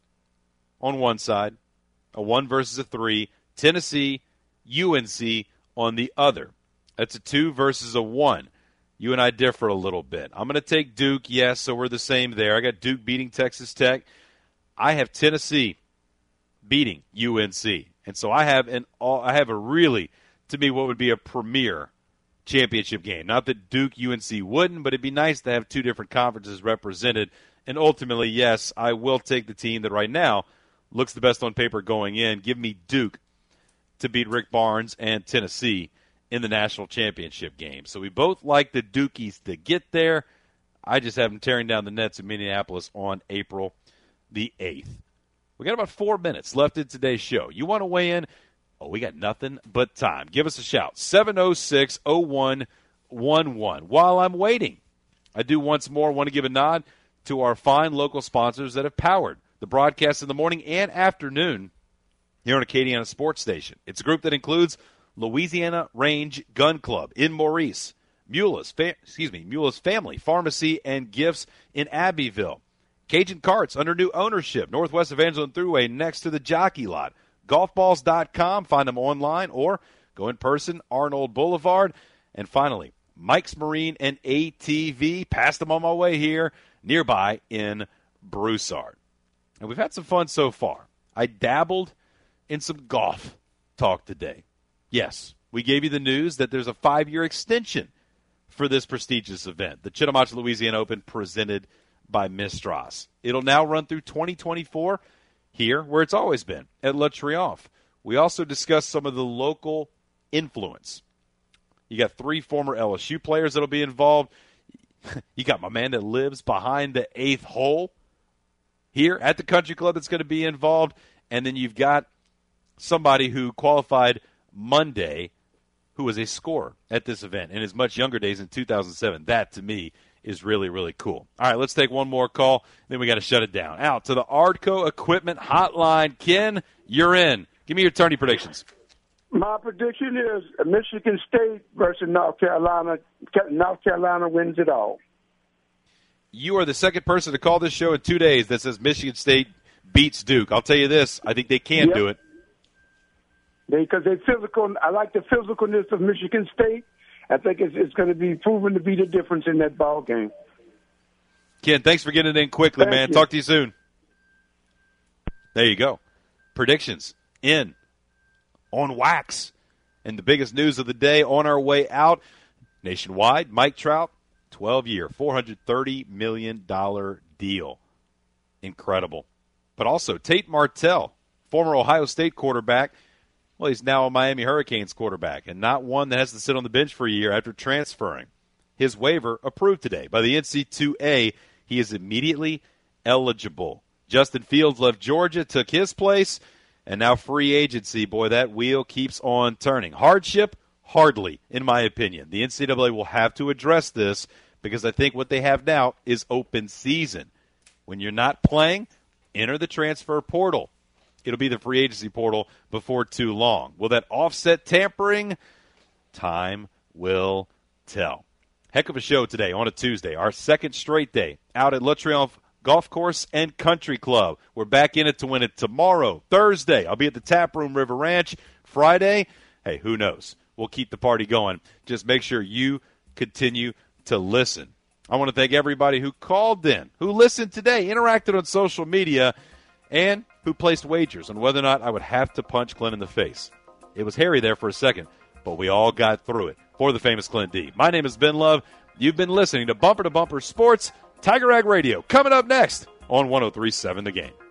on one side, a 1 versus a 3. Tennessee, UNC on the other. That's a 2 versus a 1. You and I differ a little bit. I'm going to take Duke, yes, so we're the same there. I got Duke beating Texas Tech. I have Tennessee beating UNC. And so I have a really, to me, what would be a premier championship game. Not that Duke, UNC wouldn't, but it'd be nice to have 2 different conferences represented. And ultimately, yes, I will take the team that right now looks the best on paper going in. Give me Duke to beat Rick Barnes and Tennessee in the national championship game. So we both like the Dukies to get there. I just have them tearing down the Nets in Minneapolis on April the 8th. We got about 4 minutes left in today's show. You want to weigh in? Oh, we got nothing but time. Give us a shout. 706-0111. While I'm waiting, I do once more want to give a nod to our fine local sponsors that have powered the broadcast in the morning and afternoon here on Acadiana Sports Station. It's a group that includes Louisiana Range Gun Club in Maurice, Mueller's Family Pharmacy and Gifts in Abbeville, Cajun Carts under new ownership, Northwest Evangeline Thruway next to the Jockey Lot, golfballs.com, find them online or go in person, Arnold Boulevard, and finally, Mike's Marine and ATV, passed them on my way here, nearby in Broussard. And we've had some fun so far. I dabbled in some golf talk today. Yes, we gave you the news that there's a 5-year extension for this prestigious event, the Chittimacha Louisiana Open presented by Mistras. It'll now run through 2024. here where it's always been, at Le Triomphe. We also discussed some of the local influence. You got 3 former LSU players that will be involved. You got my man that lives behind the 8th hole here at the country club that's going to be involved. And then you've got somebody who qualified Monday who was a scorer at this event in his much younger days in 2007. That, to me, is really, really cool. All right, let's take one more call, then we got to shut it down. Out to the Ardco Equipment Hotline. Ken, you're in. Give me your tourney predictions. My prediction is Michigan State versus North Carolina. North Carolina wins it all. You are the second person to call this show in 2 days that says Michigan State beats Duke. I'll tell you this, I think they can do it. Because they're physical. I like the physicalness of Michigan State. I think it's going to be proven to be the difference in that ball game. Ken, thanks for getting in quickly, Thank man. you. Talk to you soon. There you go. Predictions in on wax. And the biggest news of the day on our way out, nationwide, Mike Trout, 12-year, $430 million deal. Incredible. But also Tate Martell, former Ohio State quarterback. Well, he's now a Miami Hurricanes quarterback, and not one that has to sit on the bench for a year after transferring. His waiver approved today by the NC2A. He is immediately eligible. Justin Fields left Georgia, took his place, and now free agency. Boy, that wheel keeps on turning. Hardship? Hardly, in my opinion. The NCAA will have to address this because I think what they have now is open season. When you're not playing, enter the transfer portal. It'll be the free agency portal before too long. Will that offset tampering? Time will tell. Heck of a show today on a Tuesday, our second straight day out at Le Triomphe Golf Course and Country Club. We're back in it to win it tomorrow. Thursday, I'll be at the Tap Room River Ranch. Friday, hey, who knows? We'll keep the party going. Just make sure you continue to listen. I want to thank everybody who called in, who listened today, interacted on social media, and who placed wagers on whether or not I would have to punch Clint in the face. It was hairy there for a second, but we all got through it. For the famous Clint D. My name is Ben Love. You've been listening to Bumper Sports, Tiger Rag Radio. Coming up next on 103.7 The Game.